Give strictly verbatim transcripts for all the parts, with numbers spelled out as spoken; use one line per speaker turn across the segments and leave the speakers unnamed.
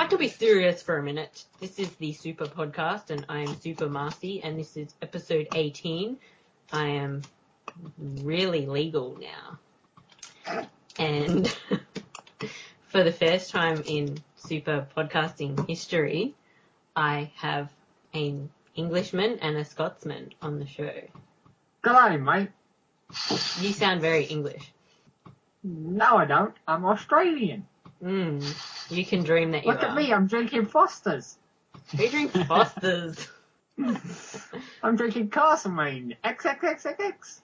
like to be serious for a minute. This is the Super Podcast, and I am Super Marcy, and this is episode eighteen. I am really legal now. And for the first time in Super Podcasting history, I have an Englishman and a Scotsman on the show.
G'day, mate.
You sound very English.
No, I don't. I'm Australian.
Mm, you can dream that you
Look
are.
at me, I'm drinking Foster's.
Who drinks Foster's?
I'm drinking Castlemaine. X X X X X.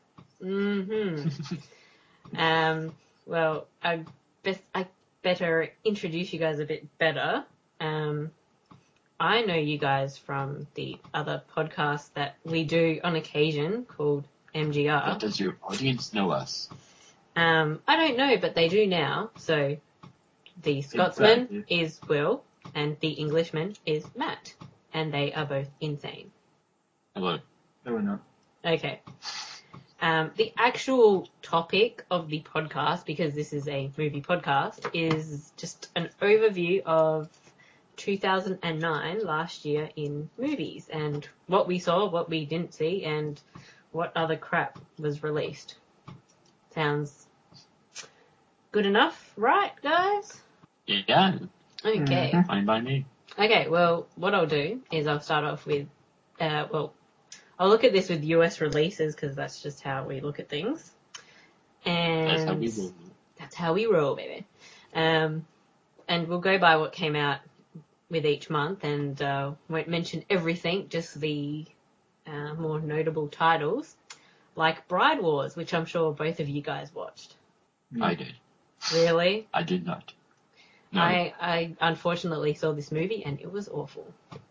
Mm-hmm. um, well, I, best, I better introduce you guys a bit better. Um, I know you guys from the other podcast that we do on occasion called M G R.
But does your audience know us?
Um, I don't know, but they do now. So the Scotsman
Exactly.
is Will and the Englishman is Matt. And they are both insane.
Hello.
No, we're not.
Okay. Um, the actual topic of the podcast, because this is a movie podcast, is just an overview of two thousand nine, last year, in movies, and what we saw, what we didn't see, and what other crap was released. Sounds good enough, right, guys?
Yeah,
Okay.
Mhm.
fine by me.
Okay, well, what I'll do is I'll start off with, uh, well, I'll look at this with U S releases, because that's just how we look at things. And
That's how we roll.
That's how we roll, baby. Um, and we'll go by what came out with each month, and uh, won't mention everything, just the uh, more notable titles, like Bride Wars, which I'm sure both of you guys watched.
I did.
Really?
I did not. No.
I, I unfortunately saw this movie, and it was awful.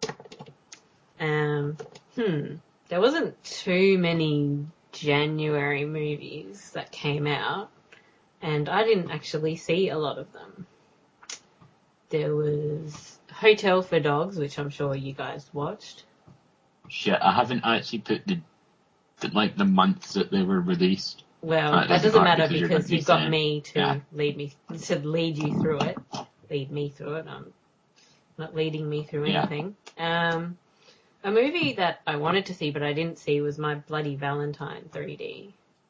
Um, hmm. There wasn't too many January movies that came out, and I didn't actually see a lot of them. There was Hotel for Dogs, which I'm sure you guys watched.
Shit, I haven't actually put the, the like the months that they were released.
Well,
Uh, it
that
doesn't
doesn't
matter
matter
because you're
because
gonna be
you've got
saying-
me to
yeah.
lead me to lead you through it. Lead me through it. I'm not leading me through
Yeah.
anything. Um, a movie that I wanted to see but I didn't see was My Bloody Valentine three D.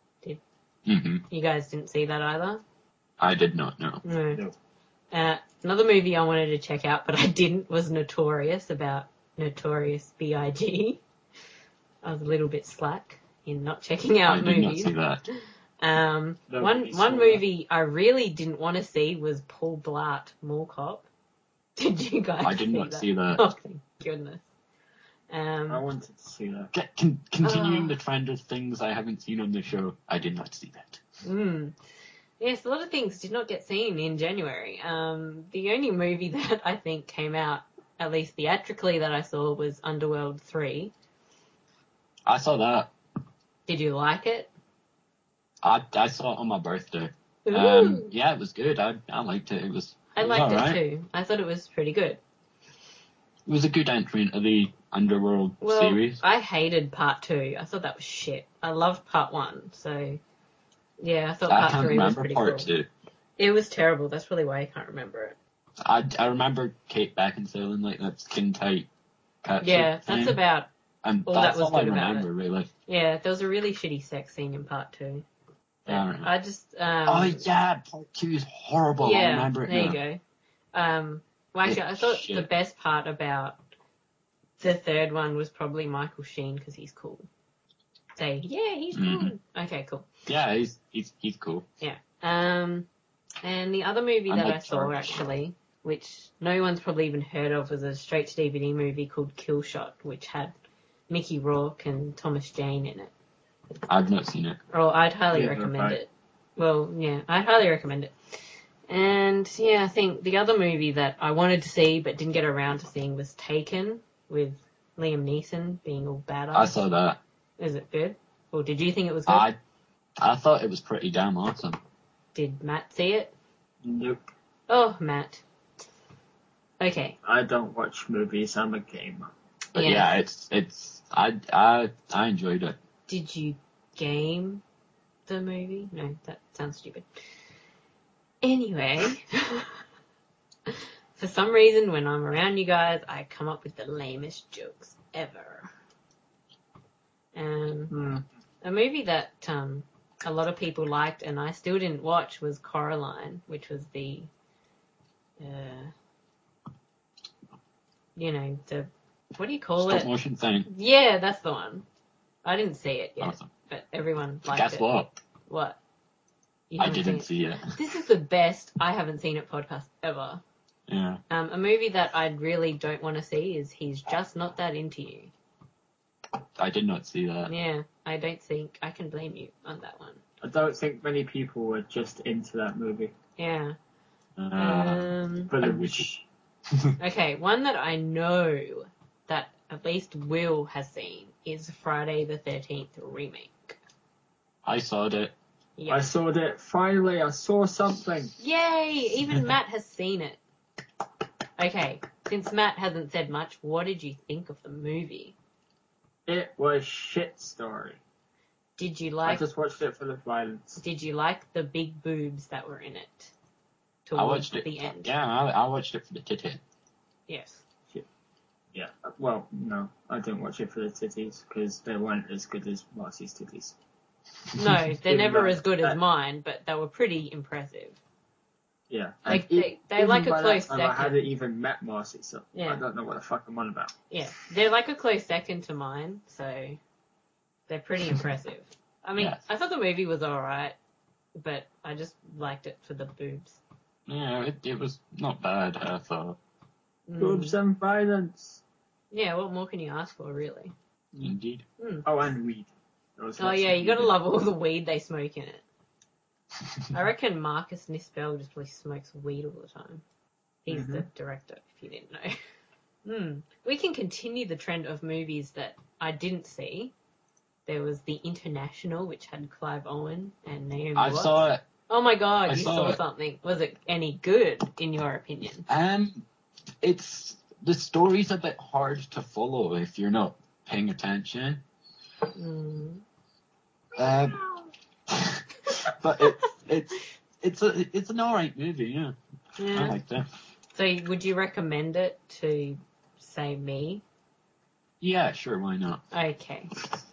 hmm
You guys didn't see that either?
I did not know.
No.
No.
Uh, another movie I wanted to check out, but I didn't, was Notorious, about Notorious B I G I was a little bit slack in not checking out
I did
movies.
not see that.
Um,
Nobody
one
saw
one
that.
movie I really didn't want to see was Paul Blart Mall Cop. Did you guys
I did
see
not
that?
see that.
Oh, thank goodness.
I
Um,
wanted to see that.
Get, con- continuing
Ah.
the trend of things I haven't seen on the show, I did not see that.
mm. Yes, a lot of things did not get seen in January. Um, the only movie that I think came out, at least theatrically, that I saw was Underworld three.
I saw that.
Did you like it?
I, I saw it on my birthday.
Ooh.
Um, yeah, it was good. I, I liked it. It was.
I
it was
liked
alright.
it too. I thought it was pretty good.
It was a good entry into the Underworld
Well,
series.
I hated part two. I thought that was shit. I loved part one, so yeah, I thought
I
part
can't
three was
remember
pretty
part
cool.
two.
It was terrible. That's probably why I can't remember it.
I, I remember Kate Beckinsale in like that skin tight catsuit
Yeah, that's
thing,
about.
and
all
that's
that was
all I
good about
remember really.
Yeah, there was a really shitty sex scene in part two. But
Alright.
I just. Um,
oh yeah, part two is horrible.
yeah,
I remember it
there
now.
you go. Um, well, actually, I
It's
thought
shit.
the best part about the third one was probably Michael Sheen because he's cool. Say, yeah, he's cool.
Mhm.
Okay, cool.
Yeah, he's he's he's cool.
Yeah. Um, and the other movie
I
that
like
I saw,
Charles.
actually, which no one's probably even heard of, was a straight-to-D V D movie called Kill Shot, which had Mickey Rourke and Thomas Jane in it.
I've not seen it.
Well, I'd highly
Yeah,
recommend
right.
it. Well, yeah, I'd highly recommend it. And, yeah, I think the other movie that I wanted to see but didn't get around to seeing was Taken, with Liam Neeson being all badass.
I saw that.
Is it good? Or did you think it was good?
I I thought it was pretty damn awesome.
Did Matt see it?
Nope.
Oh, Matt. Okay.
I don't watch movies. I'm a gamer.
But
Yes.
yeah, it's it's I I I enjoyed it.
Did you game the movie? No, that sounds stupid. Anyway, For some reason, when I'm around you guys, I come up with the lamest jokes ever. Um,
Hmm.
a movie that um, a lot of people liked and I still didn't watch was Coraline, which was the, uh, you know, the, what do you call
Stop
it?
motion thing.
Yeah, that's the one. I didn't see it yet,
Awesome.
but everyone liked
Guess
it.
what?
What? You
I
haven't
didn't
seen it?
see it.
This is the best I haven't seen it podcast ever.
Yeah.
Um, a movie that I really don't want to see is He's Just Not That Into You.
I did not see that.
Yeah, I don't think I can blame you on that one.
I don't think many people were just into that movie.
Yeah.
Uh,
Um,
But
I
it
wish
was...
okay, one that I know that at least Will has seen is Friday the thirteenth remake.
I saw it.
Yeah.
I saw it. Finally, I saw something.
Yay! Even Matt has seen it. Okay, since Matt hasn't said much, what did you think of the movie?
It was shit story.
Did you
I
like?
just watched it for the violence.
Did you like the big boobs that were in it?
I
Towards
watched it.
the end.
Yeah, I, I watched it for the titty.
Yes.
Yeah. Well, no, I didn't watch it for the titties because they weren't as good as Marcy's titties.
No, they're
Even
never
though
as good as
that-
mine, but they were pretty impressive.
Yeah.
Like,
And
they-
e-
they're
even
like a
by
close
that time, I
second.
hadn't even met Marcy, so
Yeah.
I don't know what the fuck I'm on about.
Yeah, they're like a close second to mine, so they're pretty impressive. I mean,
Yes.
I thought the movie was alright, but I just liked it for the boobs.
Yeah, it, it was not bad, I thought.
Mm.
Boobs and violence.
Yeah, what more can you ask for, really?
Indeed.
Mm.
Oh, and weed. There was
Oh
lots
yeah,
of
you gotta
weed in
love all the weed they smoke in it. I reckon Marcus Nispel just really smokes weed all the time. He's
Mhm.
the director, if you didn't know. Hmm. We can continue the trend of movies that I didn't see. There was The International, which had Clive Owen and Naomi
I
Watts.
saw it.
Oh my god,
I
you
saw
saw
it.
something. Was it any good, in your opinion?
Um, it's the story's a bit hard to follow if you're not paying attention.
Mm.
Um, but it's it's it's a it's an alright movie. Yeah, I
Yeah.
liked it.
So would you recommend it to, say, me?
Yeah, sure, why not?
Okay.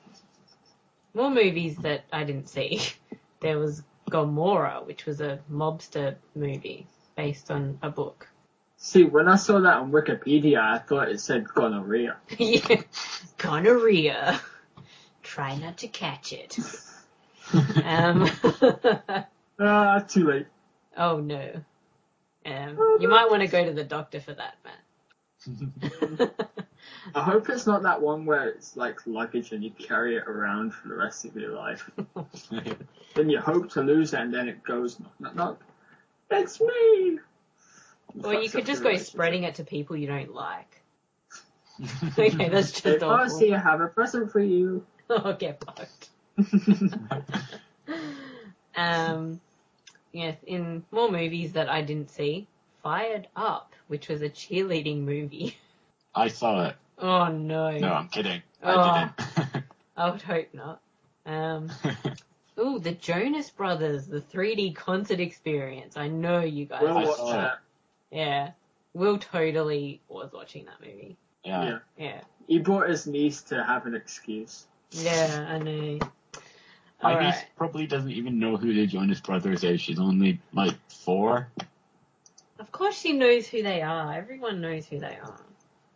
More movies that I didn't see. There was Gomorrah, which was a mobster movie based on a book.
See, when I saw that on Wikipedia, I thought it said gonorrhea.
Yeah. Gonorrhea. Try not to catch it. Um,
Ah, too late.
oh no. Um, you might want to go to the doctor for that, Matt.
I hope it's not that one where it's like luggage and you carry it around for the rest of your life. Then you hope to lose it and then it goes, knock, knock, knock. It's me!
Or you could just go spreading it to people you don't like. Okay, that's just
Hey,
awful.
Marcy, I have a present for you.
Oh, get fucked. Um, yes, in more movies that I didn't see, Fired Up, which was a cheerleading movie.
I saw it.
Oh no.
No, I'm kidding.
Oh.
I didn't.
I would hope not. Um, ooh, the Jonas Brothers, the three D concert experience. I know you guys.
We'll
I
watch
saw
that.
Yeah. Will totally was watching that movie.
yeah.
Yeah.
Yeah.
He brought his niece to have an excuse.
Yeah, I know.
My
Alright.
niece probably doesn't even know who the Jonas Brothers is. She's only like four.
Of course she knows who they are. Everyone knows who they are.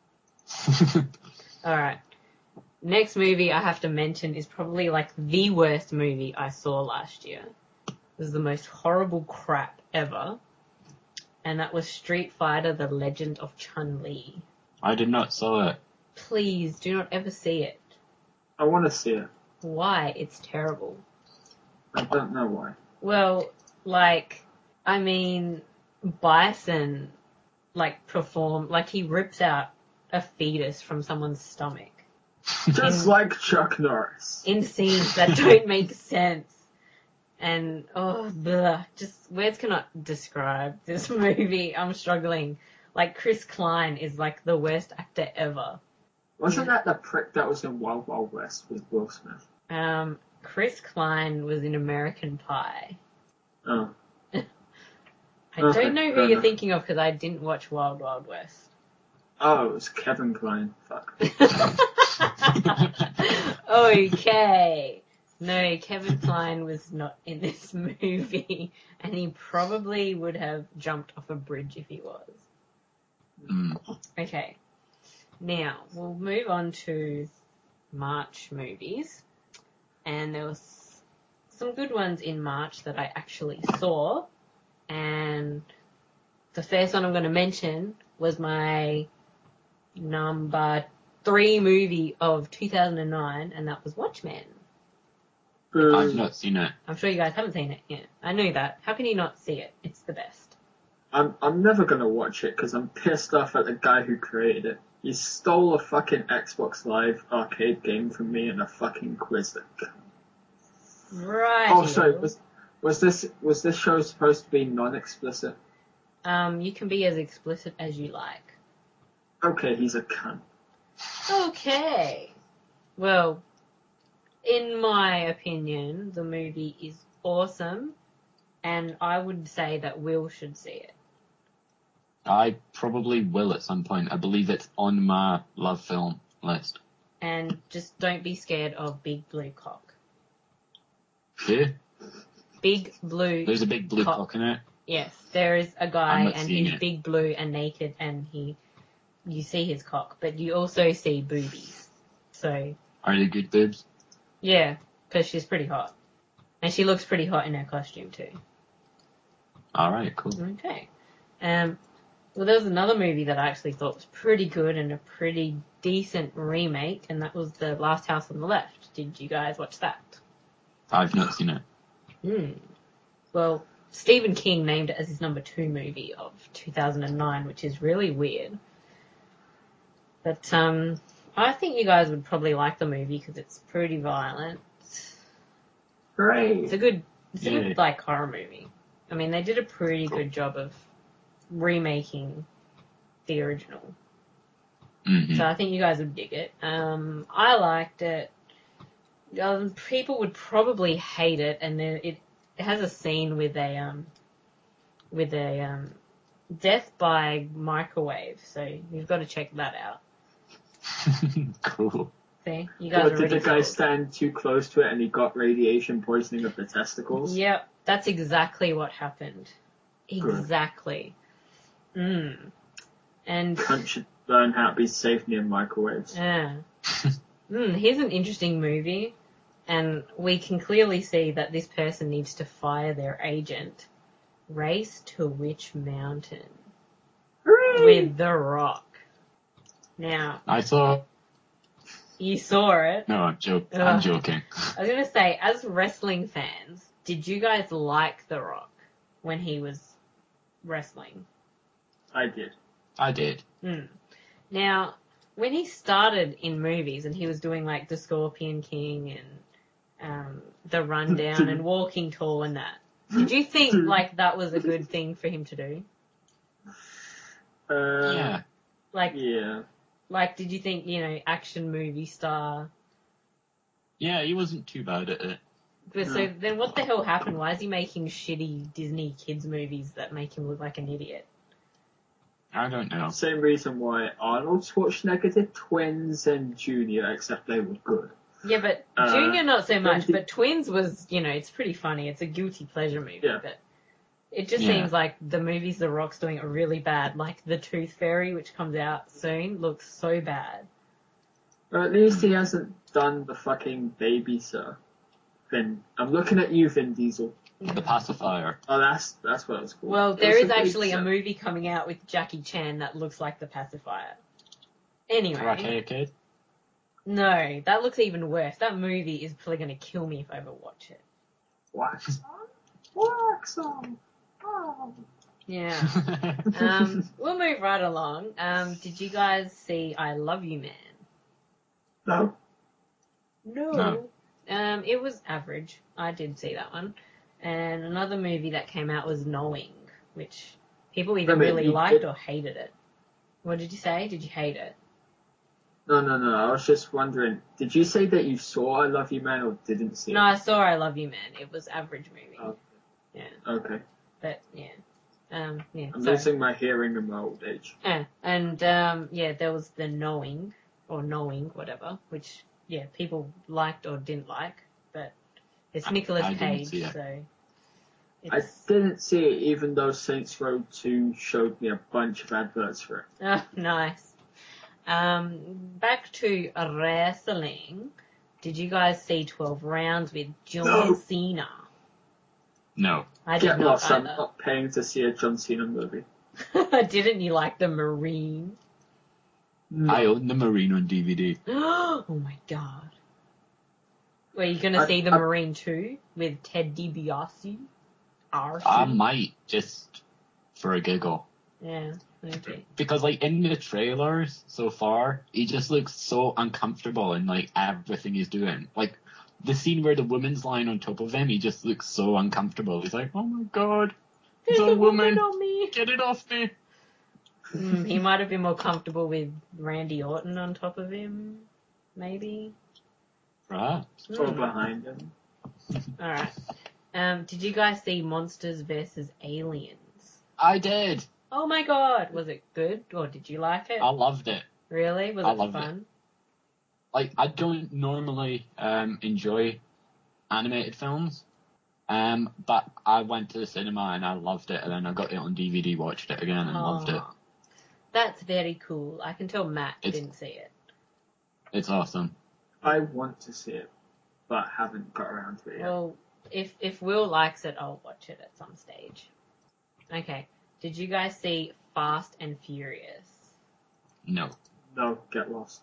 Alright. Next movie I have to mention is probably like the worst movie I saw last year. It was the most horrible crap ever. And that was Street Fighter: The Legend of Chun-Li.
I did not saw it.
Please do not ever see it.
I want to see it.
Why? It's terrible.
I don't know why.
Well, like, I mean, Bison, like, perform, like, he rips out a fetus from someone's stomach
Just
In-
like Chuck Norris.
in scenes that don't make sense. And, oh, bleh, just, words cannot describe this movie. I'm struggling. Like, Chris Klein is, like, the worst actor ever.
Wasn't that the prick that was in Wild Wild West with Will Smith?
I
Okay,
don't know who
fair
you're
enough.
thinking of because I didn't watch Wild Wild West.
Oh, it was Kevin Kline. Fuck.
Okay. No, Kevin Kline was not in this movie, and he probably would have jumped off a bridge if he was.
Mm.
Okay. Now, we'll move on to March movies. And there was some good ones in March that I actually saw. And the first one I'm going to mention was my number three movie of two thousand nine, and that was Watchmen.
Boo.
I've not seen it.
I'm sure you guys haven't seen it yet. I knew that. How can you not see it? It's the best.
I'm I'm never gonna watch it because I'm pissed off at the guy who created it. He stole a fucking Xbox Live arcade game from me and a fucking quiz that.
Right.
Oh, sorry. Was, was this was this show supposed to be non-explicit?
Um, you can be as explicit as you like.
Okay, he's a cunt.
Okay. Well, in my opinion, the movie is awesome, and I would say that Will should see it.
I probably will at some point. I believe it's on my love film list.
And just don't be scared of Big Blue Cock.
Yeah?
Big Blue
There's a big blue
cock.
cock in it.
Yes, there is a
I'm
guy
not
and
seeing
he's
it.
big blue and naked and he, you see his cock, but you also see boobies. So,
Are they good boobs?
yeah, because she's pretty hot. And she looks pretty hot in her costume too.
Alright, cool.
Okay. Um, well, there was another movie that I actually thought was pretty good and a pretty decent remake, and that was The Last House on the Left. Did you guys watch that?
I've not seen it.
Hmm. Well, Stephen King named it as his number two movie of two thousand nine, which is really weird. But um, I think you guys would probably like the movie because it's pretty violent.
Great.
It's a good, it's a
Yeah.
good like horror movie. I mean, they did a pretty good job of remaking the original.
Mm-hmm.
So I think you guys would dig it. Um, I liked it. Um, people would probably hate it, and then it, it has a scene with a um, with a um, death by microwave. So you've got to check that out.
Cool.
See, you guys
What,
are
did
already
the guy
sold.
stand too close to it and he got radiation poisoning of the testicles?
Yep, that's exactly what happened.
Good.
Exactly. Mm. And
Cunt should learn how to be safe near microwaves.
yeah. Mm, here's an interesting movie, and we can clearly see that this person needs to fire their agent. Race to Witch Mountain
Hooray!
with The Rock. Now,
I saw...
you saw it.
No, I'm, jo-
Ugh.
I'm joking.
I was going to say, as wrestling fans, did you guys like The Rock when he was wrestling?
I did.
I did.
Mm. Now, when he started in movies and he was doing like The Scorpion King and um, The Rundown and Walking Tall and that, did you think like that was a good thing for him to do?
Uh,
Yeah.
Like,
Yeah.
like, did you think, you know, action movie star?
Yeah, he wasn't too bad at it.
But
No.
so then what the hell happened? Why is he making shitty Disney kids movies that make him look like an idiot?
I don't know.
Same reason why Arnold Schwarzenegger did Twins and Junior, except they were good.
Yeah, but
Uh,
Junior not so much,
the-
but Twins was, you know, it's pretty funny. It's a guilty pleasure movie,
Yeah.
but it just
Yeah.
seems like the movies The Rock's doing are really bad. Like The Tooth Fairy, which comes out soon, looks so bad.
But at least he hasn't done the fucking baby, sir. Vin. I'm looking at you, Vin Diesel.
The pacifier.
Oh, that's that's what it's called.
Well,
It
there
was
is
the baby,
actually a
sir.
movie coming out with Jackie Chan that looks like The Pacifier. Anyway,
Karate Kid?
no, that looks even worse. That movie is probably going to kill me if I ever watch it.
Wax on? Wax on. Oh.
Yeah. Um, we'll move right along. Um, did you guys see I Love You Man?
No.
No.
No.
Um, it was average. I did see that one. And another movie that came out was Knowing, which people either
I mean,
really
you
liked
did-
or hated it. What did you say? Did you hate it?
No, no, no. I was just wondering, did you say that you saw I Love You Man or didn't see
No,
it?
I saw I Love You Man. It was average movie.
Oh.
Yeah.
Okay.
But, yeah. Um, yeah,
I'm
sorry.
losing my hearing in my old age.
Yeah, and um, yeah, there was the Knowing, or Knowing, whatever, which, yeah, people liked or didn't like, but it's
I-
Nicolas
I didn't
Cage,
see it.
so
I
it's...
didn't see it even though Saints Row two showed me a bunch of adverts for it.
Oh, nice. Um, back to wrestling. Did you guys see twelve rounds with John
No.
Cena?
No.
I did
Get
not
lost, I'm
either.
not paying to see a John Cena movie.
Didn't you like the Marine?
No.
I own the Marine on D V D.
Oh my god. Were you gonna
I-
see the
I-
Marine too with Ted DiBiase? R C?
I might, just for a giggle.
Yeah, okay.
Because, like, in the trailers so far, he just looks so uncomfortable in, like, everything he's doing. Like, the scene where the woman's lying on top of him, he just looks so uncomfortable. He's like, oh my god,
There's
the
a woman
woman,
on me.
get it off me.
Mm, he might have been more comfortable with Randy Orton on top of him, maybe.
Right.
Or
Mm.
behind him.
Alright. Um, did you guys see Monsters versus Aliens?
I did.
Oh my god, was it good or did you like it?
I loved it.
Really? Was
I
it
loved
fun?
Like, I don't normally um, enjoy animated films, um, but I went to the cinema and I loved it, and then I got it on D V D, watched it again, and loved it.
Aw. That's very cool. I can tell Matt
It's-
didn't see it.
It's awesome.
I want to see it, but haven't got around to it yet.
Well, if if Will likes it, I'll watch it at some stage. Okay. Did you guys see Fast and Furious?
No.
No, get lost.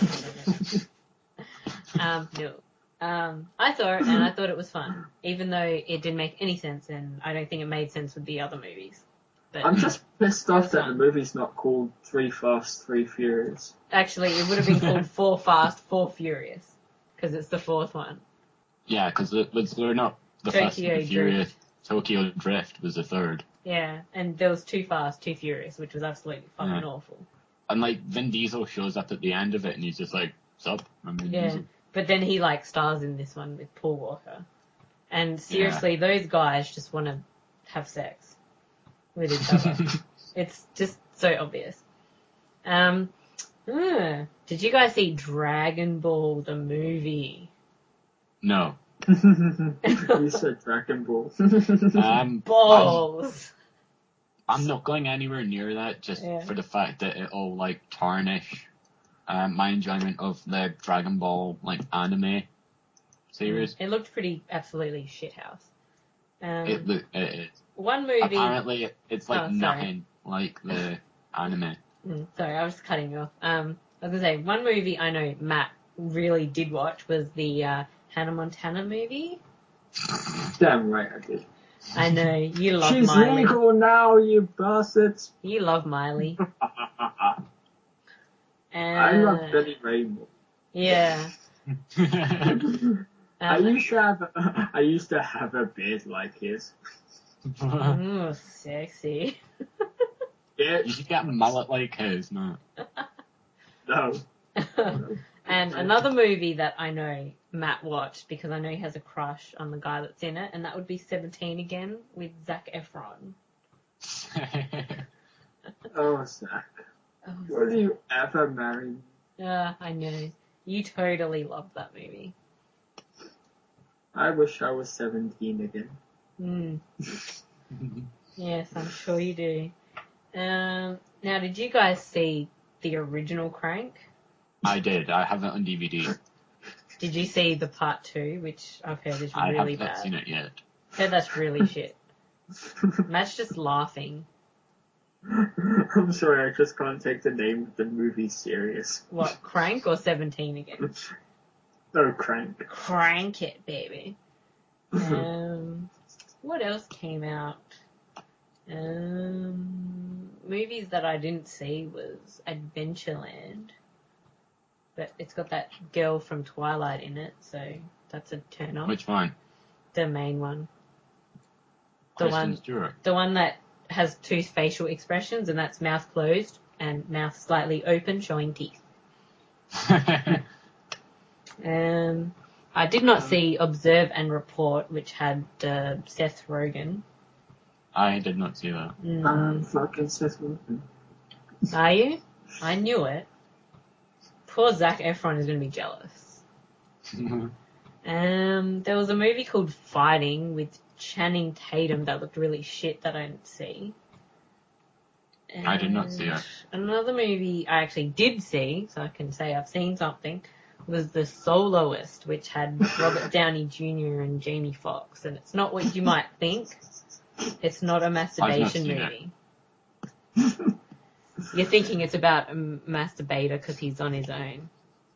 um, no. Um, I saw it and I thought it was fun, even though it didn't make any sense, and I don't think it made sense with the other movies. But
I'm just pissed off
It's
that
fun.
the movie's not called Three Fast, Three Furious.
actually, it would have been called Four Fast, Four Furious, because it's the fourth one.
Yeah, because it was, we're not the Fast
Tokyo
and the Furious.
Drift.
Tokyo Drift was the third.
Yeah, and there was Too Fast, Too Furious, which was absolutely fucking
Yeah.
awful.
And, like, Vin Diesel shows up at the end of it, and he's just like, sup? I'm Vin
Yeah,
Diesel.
but then he like stars in this one with Paul Walker, and seriously, those guys just want to have sex with each other. It's just so obvious. Um, uh, did you guys see Dragon Ball the movie?
No.
You said Dragon Ball.
Um,
Balls.
I'm not going anywhere near that just
Yeah.
for the fact that it'll, like, tarnish um, my enjoyment of the Dragon Ball, like, anime series.
It looked pretty absolutely shithouse. Um,
It, look, it is.
one movie.
Apparently, it, it's, like,
Oh, sorry.
nothing like the anime.
Mm, sorry, I was cutting you off. Um, I was gonna say one movie I know Matt really did watch was the uh, Hannah Montana movie.
Damn right I did.
I know you love
She's
Miley.
legal now, you bastards.
You love Miley.
I love
Uh,
Betty Raymore.
Yeah.
I
Uh,
used to have a, I used to have a beard like his.
ooh, sexy.
Yeah,
You should get a mullet like his, man.
no.
And another movie that I know Matt watched because I know he has a crush on the guy that's in it, and that would be Seventeen Again with Zac Efron.
Oh, Zach.
Oh,
Will you ever marry me?
uh, I know. You totally love that movie.
I wish I was seventeen again.
Mm. Yes, I'm sure you do. Um, now, did you guys see the original Crank?
I did. I have it on D V D.
Did you see the part two, which I've heard is
I
really
have not
bad?
seen it yet.
Heard that's really shit. Matt's just laughing.
I'm sorry, I just can't take the name of the movie serious.
What, Crank or Seventeen Again?
No, Crank.
Crank it, baby. Um, what else came out? Um, movies that I didn't see was Adventureland, but it's got that girl from Twilight in it, so that's a turn off.
Which one?
The main one. The
Kristen
one,
Stewart.
the one that has two facial expressions, and that's mouth closed and mouth slightly open, showing teeth. Um, I did not see Observe and Report, which had uh, Seth Rogen.
I did not see that.
Mm.
Um, fucking Seth Rogen.
Are you? I knew it. Poor Zac Efron is going to be jealous. Um, there was a movie called Fighting with Channing Tatum that looked really shit that I didn't see.
I did not see it.
And another movie I actually did see, so I can say I've seen something, was The Soloist, which had Robert Downey Junior and Jamie Foxx. And it's not what you might think. It's not a masturbation
seen
movie. You're thinking it's about a masturbator because he's on his own.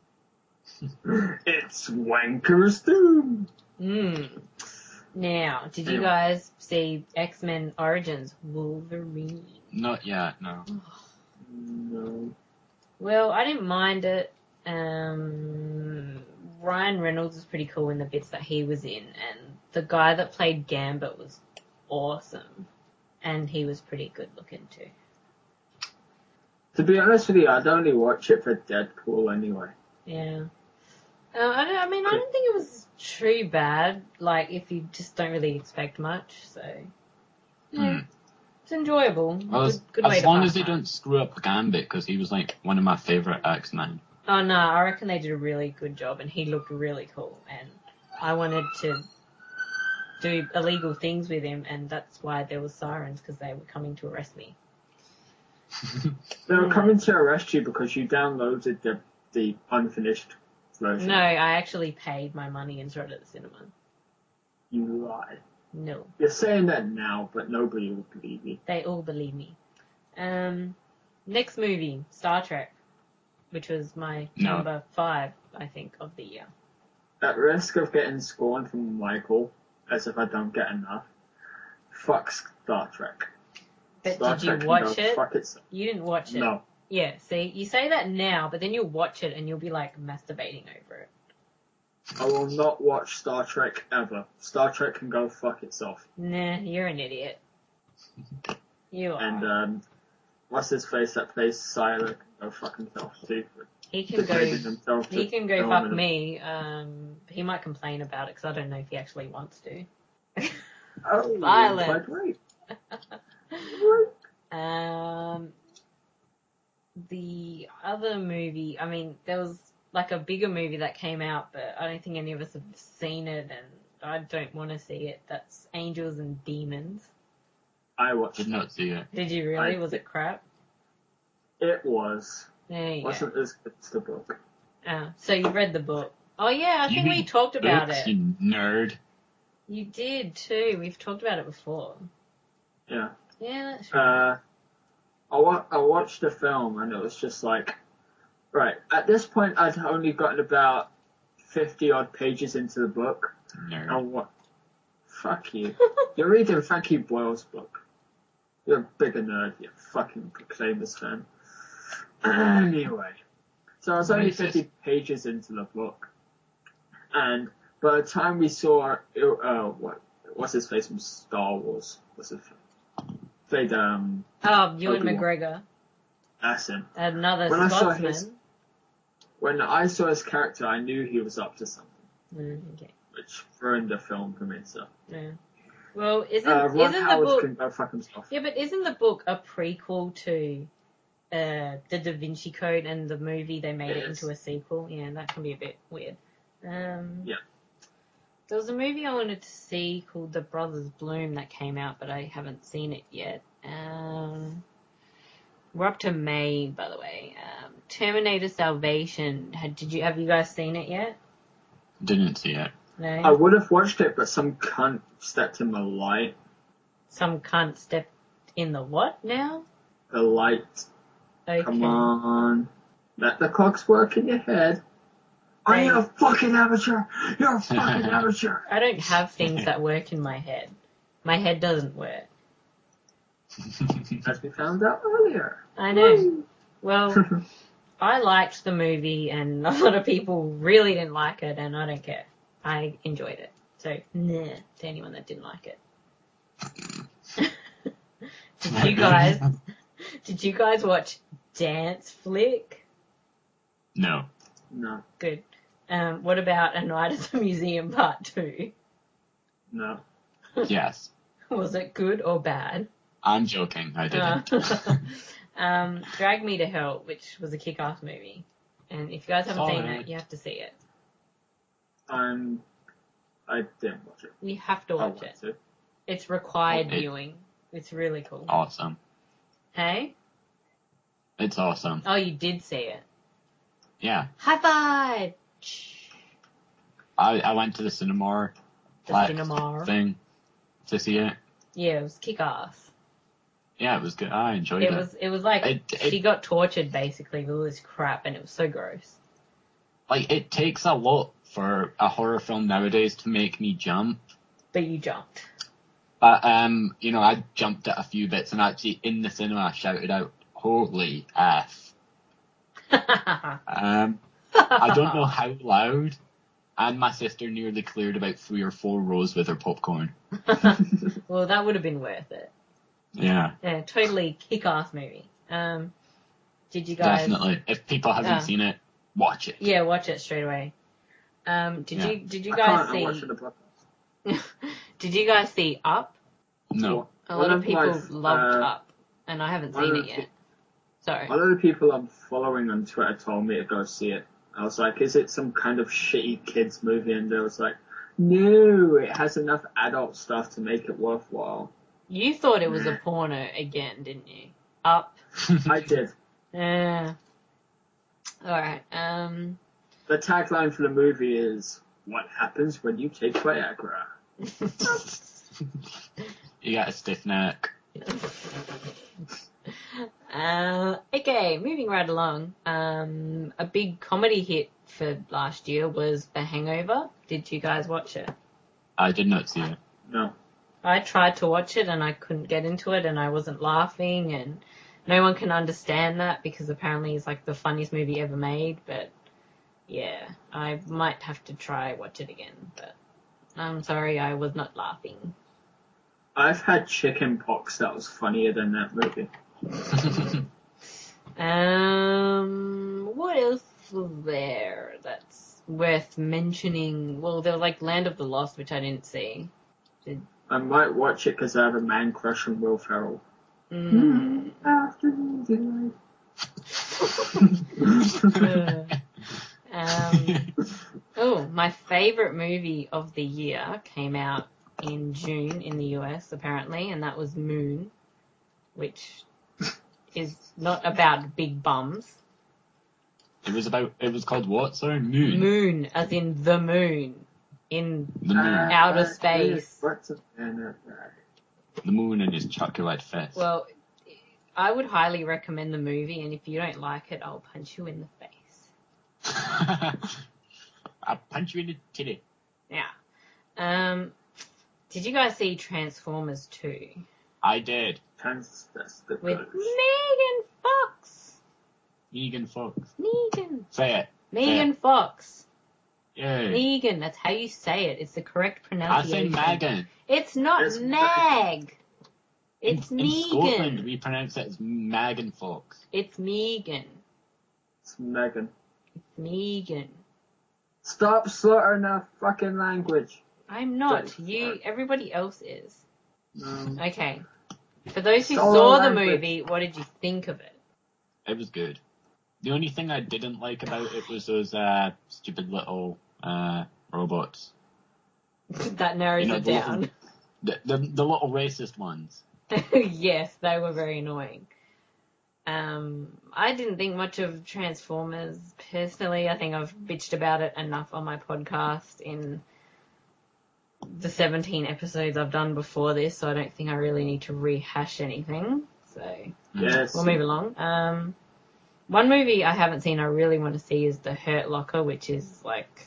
It's Wanker's Doom.
Mm. Now, did you
Anyway.
guys see X-Men Origins Wolverine?
Not yet, no.
No.
Well, I didn't mind it. Um, Ryan Reynolds was pretty cool in the bits that he was in, and the guy that played Gambit was awesome, and he was pretty good looking too.
To be honest with you, I'd only watch it for Deadpool anyway.
Yeah. Uh, I, don't, I mean, I don't think it was too bad, like, if you just don't really expect much, so... Yeah,
Mm.
it's enjoyable.
Well,
good
as,
good way
as
to
long
pass
as they
time.
don't screw up Gambit, because he was like one of my favourite X-Men.
Oh, no, I reckon they did a really good job, and he looked really cool, and I wanted to do illegal things with him, and that's why there was sirens, because they were coming to arrest me.
They were
Mm.
coming to arrest you because you downloaded the the unfinished version.
No, I actually paid my money and saw it at the cinema.
You lie.
No,
You're saying that now, but nobody will believe you.
they all believe me. Um, next movie, Star Trek, which was my
No.
number five, I think, of the year.
At risk of getting scorned from Michael, as if I don't get enough, fuck Star Trek.
But
Star
did you
Trek can
watch
go
it?
Fuck itself.
You didn't watch it.
No.
Yeah, see, you say that now, but then you'll watch it and you'll be like masturbating over it.
I will not watch Star Trek ever. Star Trek can go fuck itself.
Nah, you're an idiot. You are.
And, um, what's his face that plays Siler can go fuck himself too. for
he can go.
degrading himself to
He can go
film
fuck
it.
me. Um, he might complain about it because I don't know if he actually wants to.
Oh,
Violence.
quite right.
Um, the other movie, I mean, there was like a bigger movie that came out, but I don't think any of us have seen it, and I don't want to see it. That's Angels and Demons.
I watched
Did
it.
not see it.
Did you really?
I-
Was it crap?
It was.
There you
Wasn't as good as the book.
go. Oh, so you read the book. Oh yeah, I
You
think we
read
talked about
Books,
it.
you nerd.
You did too. We've talked about it before.
Yeah.
Yeah, that's right.
Uh, I, wa- I watched the film and it was just like, right, at this point I'd only gotten about fifty odd pages into the book.
Nerd.
And what? Fuck you. You're reading Frankie Boyle's book. You're a bigger nerd, you fucking Proclaimers fan. Anyway. So I was only
Racist.
fifty pages into the book. And by the time we saw, uh, what, what's his face from Star Wars? What's his face? Played, um,
Oh, Ewan
Obi-Wan.
McGregor.
that's him.
Another
When I saw
Scotsman.
his- When I saw his character, I knew he was up to something,
Mm, okay.
which ruined the film for me, so.
Yeah. Well, isn't
Uh, Ron
isn't the
Howard
book?
can go fuck himself.
Yeah, but isn't the book a prequel to uh, the Da Vinci Code, and the movie they made it,
It is.
into a sequel? Yeah, that can be a bit weird. Um,
Yeah.
There was a movie I wanted to see called The Brothers Bloom that came out, but I haven't seen it yet. Um, we're up to May, by the way. Um, Terminator Salvation. Had, did you have you guys seen it yet?
Didn't see it.
No.
I would have watched it, but some cunt stepped in the light.
Some cunt stepped in the what now?
The light.
Okay.
Come on. Let the clocks work in your head. Are
They-
you a fucking amateur? You're a fucking amateur.
I don't have things that work in my head. My head doesn't work.
As we found out earlier.
I know. Well, I liked the movie, and a lot of people really didn't like it, and I don't care. I enjoyed it. So, nah, to anyone that didn't like it. Did you guys, did you guys watch Dance Flick?
No.
No,
Good. Um, what about A Night at the Museum Part two?
no.
Yes.
Was it good or bad?
I'm joking. I didn't.
Uh, um, Drag Me to Hell, which was a kick-ass movie. And if you guys haven't seen
Solid.
it, you have to see it.
Um, I didn't watch it.
You have to
I
watch
want
it.
to.
It's required
Okay.
viewing. It's really cool.
Awesome.
Hey?
It's awesome.
Oh, you did see it.
Yeah.
High five!
I, I went to the cinema
The
Plex
cinema.
thing to see it.
Yeah, it was kick-ass.
Yeah, it was good. I enjoyed it.
It was, it was like,
It- it-
she got tortured basically with all this crap and it was so gross.
Like, it takes a lot for a horror film nowadays to make me jump.
But you jumped.
But, um, you know, I jumped at a few bits and actually in the cinema I shouted out, holy F. Um, I don't know how loud, and my sister nearly cleared about three or four rows with her popcorn.
Well, that would have been worth it.
Yeah,
Yeah, totally kick-ass movie. Um, did you guys...
definitely. If people haven't
Ah.
seen it, watch it.
Yeah, watch it straight away. Um, did
Yeah.
you did you
I
guys
can't. I'm
see?
watching the podcast.
Did you guys see Up?
No.
A
One
lot of
of
people
my,
loved
uh,
Up, and I haven't
one
seen
of
it
the-
yet. Sorry.
One of the people I'm following on Twitter told me to go see it. I was like, is it some kind of shitty kids movie? And they was like, no, it has enough adult stuff to make it worthwhile.
You thought it was a porno again, didn't you? Up.
I did.
Yeah. All right. Um.
The tagline for the movie is, what happens when you take Viagra?
You got a stiff neck.
Uh, okay, moving right along. Um, a big comedy hit for last year was The Hangover. Did you guys watch it?
I did not see it.
No.
I tried to watch it and I couldn't get into it and I wasn't laughing and no one can understand that because apparently it's like the funniest movie ever made, but yeah, I might have to try watch it again, but I'm sorry I was not laughing.
I've had chicken pox that was funnier than that movie.
Um, what else was there that's worth mentioning? Well, there was like Land of the Lost, which I didn't see. Did,
I might watch it because I have a man crush on Will Ferrell.
mm,
Afternoon
uh, um, oh, my favorite movie of the year came out in June in the U S apparently, and that was Moon, which is not about big bums.
It was about, it was called what, sorry? Moon.
Moon, as in the moon, in
The moon.
Uh,
outer
uh,
space.
What's a banner bag?
The moon and his chocolate fist.
Well, I would highly recommend the movie, and if you don't like it, I'll punch you in the face.
I'll punch you in the titty.
Yeah. Um, did you guys see Transformers two?
I did.
Trans, that's the
With
ghost.
Megan Fox.
Megan Fox.
Megan.
Say it.
Megan Fox.
Yay.
Megan, that's how you say it. It's the correct
I
pronunciation.
say Megan.
It's not
It's
Mag. It's
in, in Scotland,
Megan.
we pronounce it as Megan Fox.
It's Megan.
It's Megan.
It's Megan.
Stop slaughtering our fucking language.
I'm not.
Don't
You.
fart.
Everybody else is.
No.
Okay. For those who
Solo
saw the
language.
movie, what did you think of it?
It was good. The only thing I didn't like about it was those uh, stupid little uh, robots.
That narrows
You know,
it
the
down.
little, the, the, the little racist ones.
Yes, they were very annoying. Um, I didn't think much of Transformers personally. I think I've bitched about it enough on my podcast in the seventeen episodes I've done before this, so I don't think I really need to rehash anything. So
Yes.
we'll move along. Um, one movie I haven't seen I really want to see is The Hurt Locker, which is like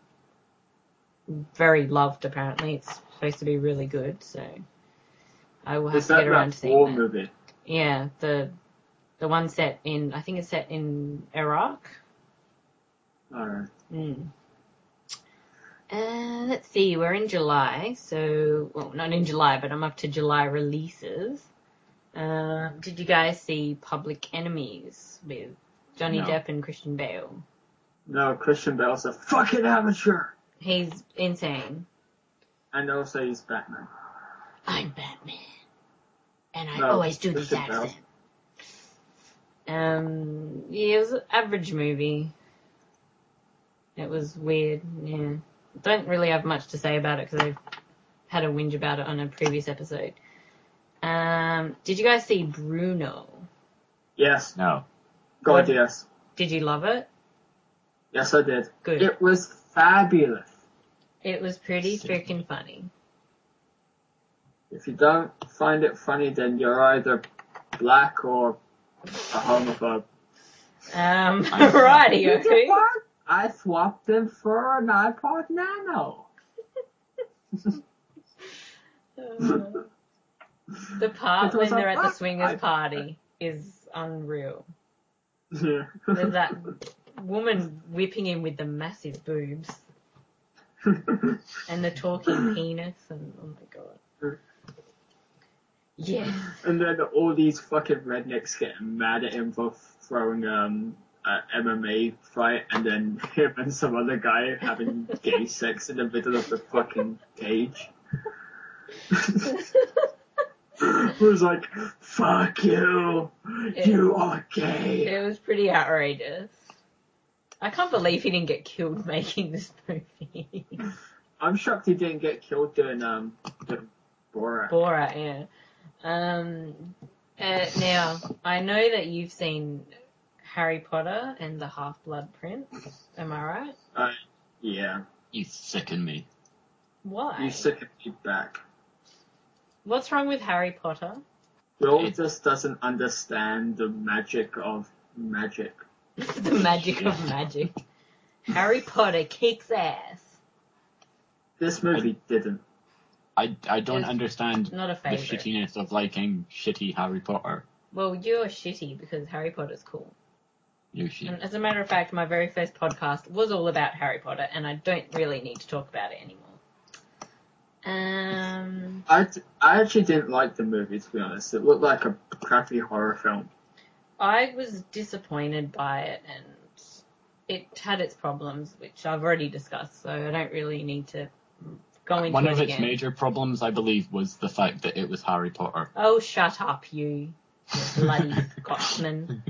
very loved apparently. It's supposed to be really good, so I will have
Is
to
that
get around
that
to seeing
war
that.
movie?
Yeah, the the one set in, I think it's set in Iraq.
Alright.
Mm. Uh, let's see, we're in July, so, well, not in July, but I'm up to July releases. Uh, did you guys see Public Enemies with Johnny
No.
Depp and Christian Bale?
No, Christian Bale's a fucking amateur.
He's insane.
And also he's Batman.
I'm Batman. And I
No,
always do this
Christian Bale.
accent. Um, yeah, it was an average movie. It was weird, yeah. Don't really have much to say about it because I've had a whinge about it on a previous episode. Um, did you guys see Bruno?
Yes.
No.
God,
What-
yes.
Did you love it?
Yes, I did.
Good.
It was fabulous.
It was pretty freaking funny.
If you don't find it funny, then you're either black or a homophobe.
Um,
I-
righty,
Did you
okay.
what? I swapped it for an iPod Nano.
Uh, the part
It was
when they're
a
at the
black
swingers
iPod.
party is unreal.
Yeah.
There's that woman whipping him with the massive boobs and the talking penis and oh my god. Yeah.
And then all these fucking rednecks getting mad at him for throwing um an M M A fight, and then him and some other guy having gay sex in the middle of the fucking cage. It was like, fuck you, you are gay.
It was pretty outrageous. I can't believe he didn't get killed making this movie.
I'm shocked he didn't get killed doing um the Borat.
Borat, yeah. Um, uh, now, I know that you've seen Harry Potter and the Half-Blood Prince. Am I right?
Uh, yeah,
You sicken me.
Why?
you sick of me back.
What's wrong with Harry Potter?
Will
It-
just doesn't understand the magic of magic.
The magic of magic. Harry Potter kicks ass.
This movie didn't.
I, I don't
It's
understand
Not a
the
favourite.
shittiness of liking shitty Harry Potter.
Well, you're shitty because Harry Potter's cool.
You shit.
And as a matter of fact, my very first podcast was all about Harry Potter, and I don't really need to talk about it anymore. Um,
I, I actually didn't like the movie, to be honest. It looked like a crappy horror film.
I was disappointed by it, and it had its problems, which I've already discussed, so I don't really need to go into
One
it
of its
again.
major problems, I believe, was the fact that it was Harry Potter.
Oh, shut up, you, you bloody Scotsman.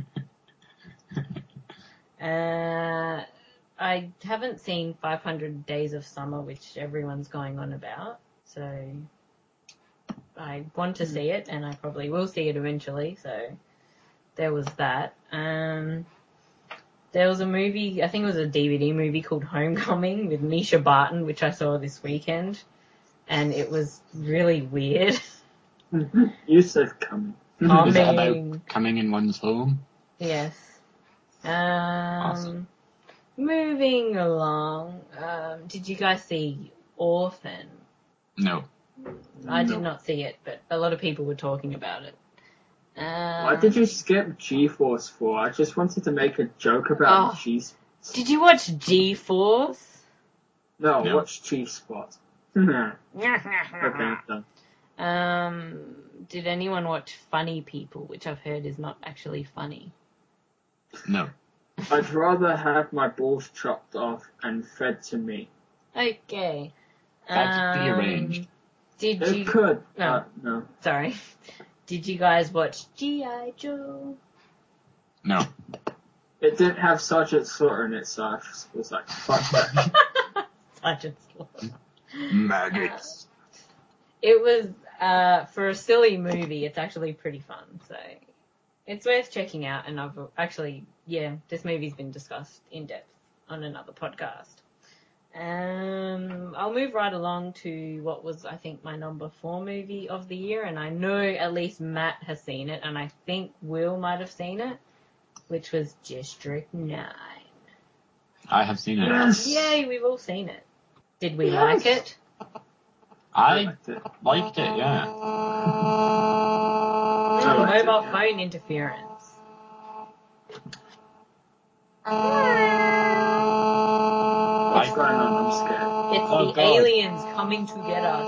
Uh, I haven't seen five hundred Days of Summer, which everyone's going on about, so I want to see it, and I probably will see it eventually, so there was that. Um, there was a movie, I think it was a D V D movie called Homecoming with Misha Barton, which I saw this weekend, and it was really weird.
You said coming.
Was it
Coming.
about coming in one's home?
Yes. Um,
Awesome.
Moving along, um, did you guys see Orphan?
No.
I did
No.
not see it, but a lot of people were talking about it. Um,
Why did you skip G-Force for? I just wanted to make a joke about
Oh.
G.
Did you watch G-Force?
No,
No.
watch G-Spot. Okay, done.
Um, did anyone watch Funny People, which I've heard is not actually funny?
No.
I'd rather have my balls chopped off and fed to me.
Okay.
That could be
Um,
arranged.
Did
It
you?
could.
No.
Uh, no.
Sorry. Did you guys watch G I. Joe?
No.
It didn't have Sergeant Slaughter in it, so I was like, fuck that.
Sergeant Slaughter.
Maggots.
It was, uh, for a silly movie, it's actually pretty fun, so it's worth checking out, and I've actually, yeah, this movie's been discussed in depth on another podcast. Um, I'll move right along to what was, I think, my number four movie of the year, and I know at least Matt has seen it, and I think Will might have seen it, which was District nine.
I have seen it.
Yes.
Yay, we've all seen it. Did we
Yes.
like it?
I
liked it.
liked it, yeah.
I liked it,
Mobile
yeah.
phone interference.
What's going on? I'm scared.
It's
Oh,
the
God.
aliens coming to get us.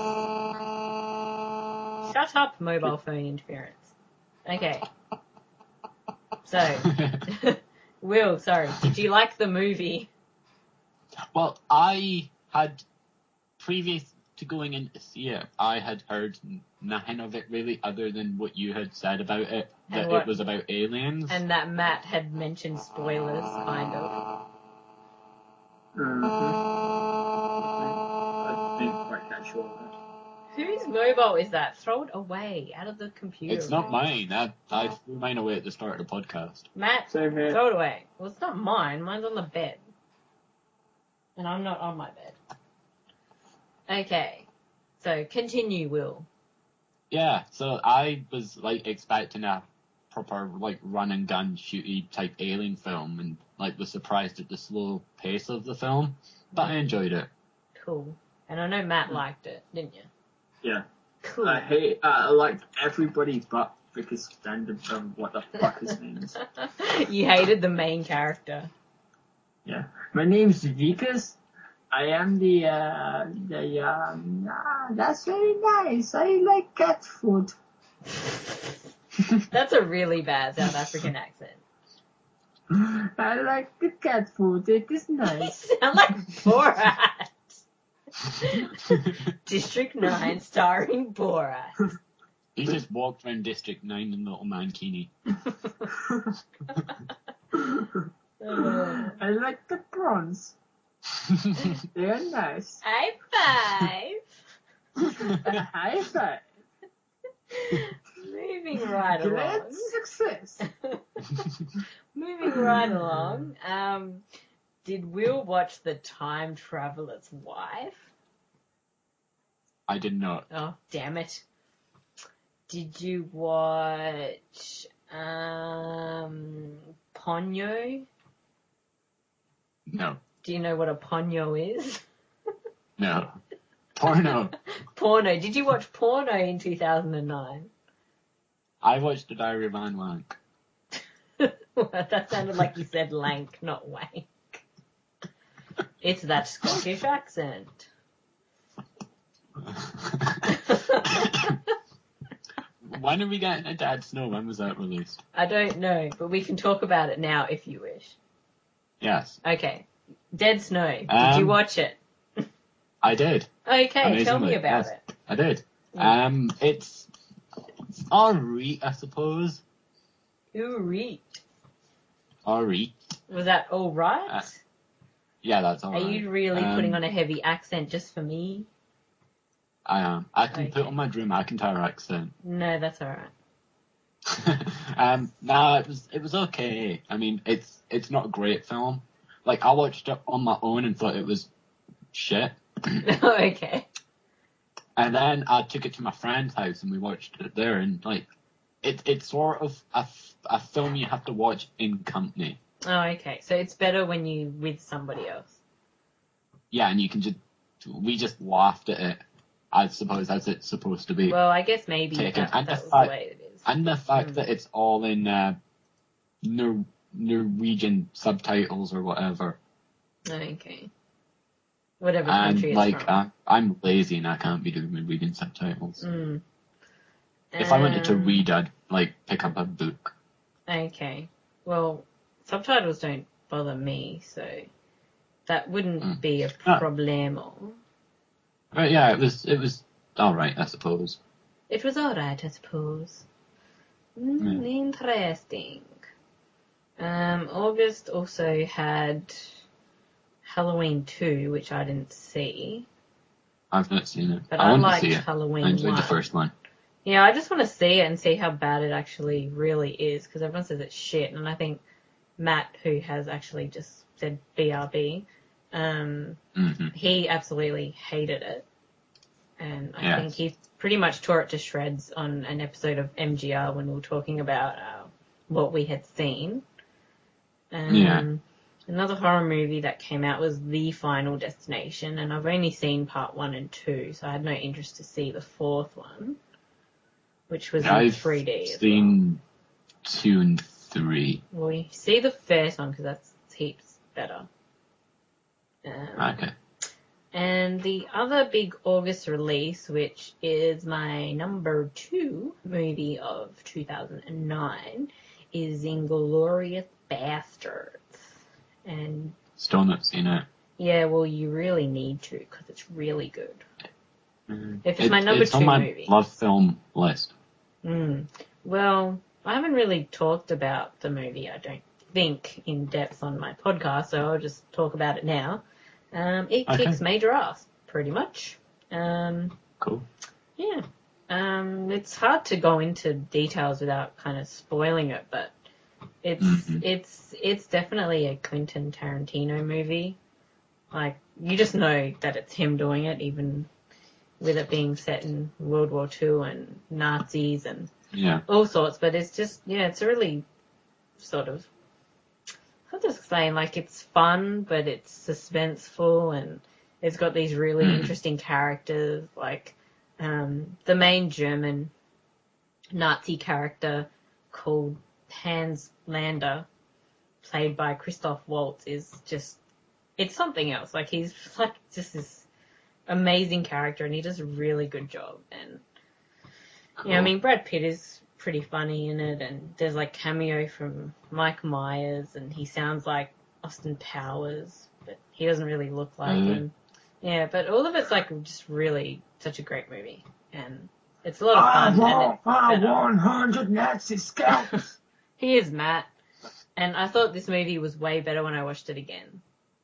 Shut up, mobile phone interference. Okay. So, Will, sorry, did you like the movie?
Well, I had previous, to going in to see it, I had heard nothing of it really, other than what you had said about it, that
And what-
it was about aliens.
And that Matt had mentioned spoilers, kind of.
Mm-hmm. I didn't quite catch all of that.
Whose mobile is that? Throw it away, out of the computer.
It's not
room.
mine. I, I threw mine away at the start of the podcast.
Matt,
Same here.
throw it away. Well, it's not mine. Mine's on the bed. And I'm not on my bed. Okay. So, continue, Will.
Yeah, so I was like expecting a proper like run and gun shooty type alien film, and like was surprised at the slow pace of the film, but I enjoyed it.
Cool. And I know Matt liked it, didn't you?
Yeah.
Cool.
I hate, uh, I liked everybody but Vickers Standard, um, what the fuck his name is.
You hated the main character.
Yeah. My name's Vickers. I am the, uh, the, um, ah, that's very nice. I like cat food.
That's a really bad South African accent.
I like the cat food. It is
You
nice.
sound like Borat. District nine starring Borat.
He just walked around District nine in a little mankini.
Uh,
I like the prawns. They are nice.
high five.
A high five.
Moving right
Great
along.
success.
Moving right along. Um, did Will watch The Time Traveler's Wife?
I did not.
Oh, damn it. Did you watch um, Ponyo?
No.
Do you know what a Ponyo is?
No. Porno.
Porno. Did you watch Porno in two thousand nine?
I watched The Diary of Anne Lank.
That sounded like you said lank, not wank. It's that Scottish accent.
When are we getting a Dad Snow? When was that released?
I don't know, but we can talk about it now if you wish.
Yes.
Okay. Dead Snow. Did
Um,
you watch it?
I did.
Okay, tell
Amazingly,
me about
yes.
it.
I did.
Yeah.
Um, it's, it's alright, I suppose.
Ooh-ree.
Alright.
Was that alright?
Uh, Yeah, that's
Are
alright.
you really
um,
putting on a heavy accent just for me?
I am. I can put
Okay.
on my Drew McIntyre accent.
No, that's alright.
um, no, it was it was okay. I mean, it's it's not a great film. Like, I watched it on my own and thought it was shit.
Okay.
And then I took it to my friend's house and we watched it there, and like, it it's sort of a, f- a film you have to watch in company.
Oh, okay. So it's better when you with somebody else.
Yeah, and you can just we just laughed at it, I suppose, as it's supposed to be.
Well, I guess maybe
Taken.
that,
And
that
the
was
fact-
the way it is.
And the fact
Mm.
that it's all in uh, Nor- Norwegian subtitles or whatever.
Okay. Whatever
And
country it's
like,
from.
uh, I'm lazy and I can't be doing Norwegian subtitles.
Mm.
If I wanted to
Um,
read, I'd like pick up a book.
Okay. Well, subtitles don't bother me, so that wouldn't
Mm.
be a
Ah.
problemo.
But yeah, it was it was all right, I suppose.
It was alright, I suppose. Mm, Interesting. Um, August also had Halloween two, which I didn't see.
I've not seen it.
But
I,
I
want
liked
to see it.
Halloween
I enjoyed
one.
the first one.
Yeah, I just want to see it and see how bad it actually really is, because everyone says it's shit, and I think Matt, who has actually just said B R B, um,
hmm
he absolutely hated it. And I
Yes.
think he pretty much tore it to shreds on an episode of M G R when we were talking about uh, what we had seen. Um,
Yeah.
Another horror movie that came out was The Final Destination, and I've only seen part one and two, so I had no interest to see the fourth one, which was in
I've
three D as
seen two and three.
well. Well, you see the first one because that's heaps better. Um,
Okay.
And the other big August release, which is my number two movie of two thousand nine, is Inglourious Bastards. And
Still not seen it.
yeah, well, you really need to because it's really good.
Mm.
If it's
It-
my number
it's
two
on my
movie.
love film list.
Mm. Well, I haven't really talked about the movie, I don't think, in depth on my podcast, so I'll just talk about it now. Um, it
Okay.
kicks major ass, pretty much. Um,
Cool.
yeah. Um, it's hard to go into details without kind of spoiling it, but it's
Mhm.
it's it's definitely a Quentin Tarantino movie. Like, you just know that it's him doing it, even with it being set in World War Two and Nazis and
Yeah.
all sorts. But it's just, yeah, it's a really sort of, how to explain, like, it's fun, but it's suspenseful, and it's got these really
Mm.
interesting characters, like um, the main German Nazi character called Hans Lander, played by Christoph Waltz, is just, it's something else. Like, he's like just this amazing character, and he does a really good job. And
Cool.
yeah, I mean, Brad Pitt is pretty funny in it, and there's like cameo from Mike Myers, and he sounds like Austin Powers, but he doesn't really look like
Mhm.
him. Yeah, but all of it's like just really such a great movie, and it's a lot of fun. and
want
it's
my
better.
one hundred Nazi scalps.
He is Matt, and I thought this movie was way better when I watched it again.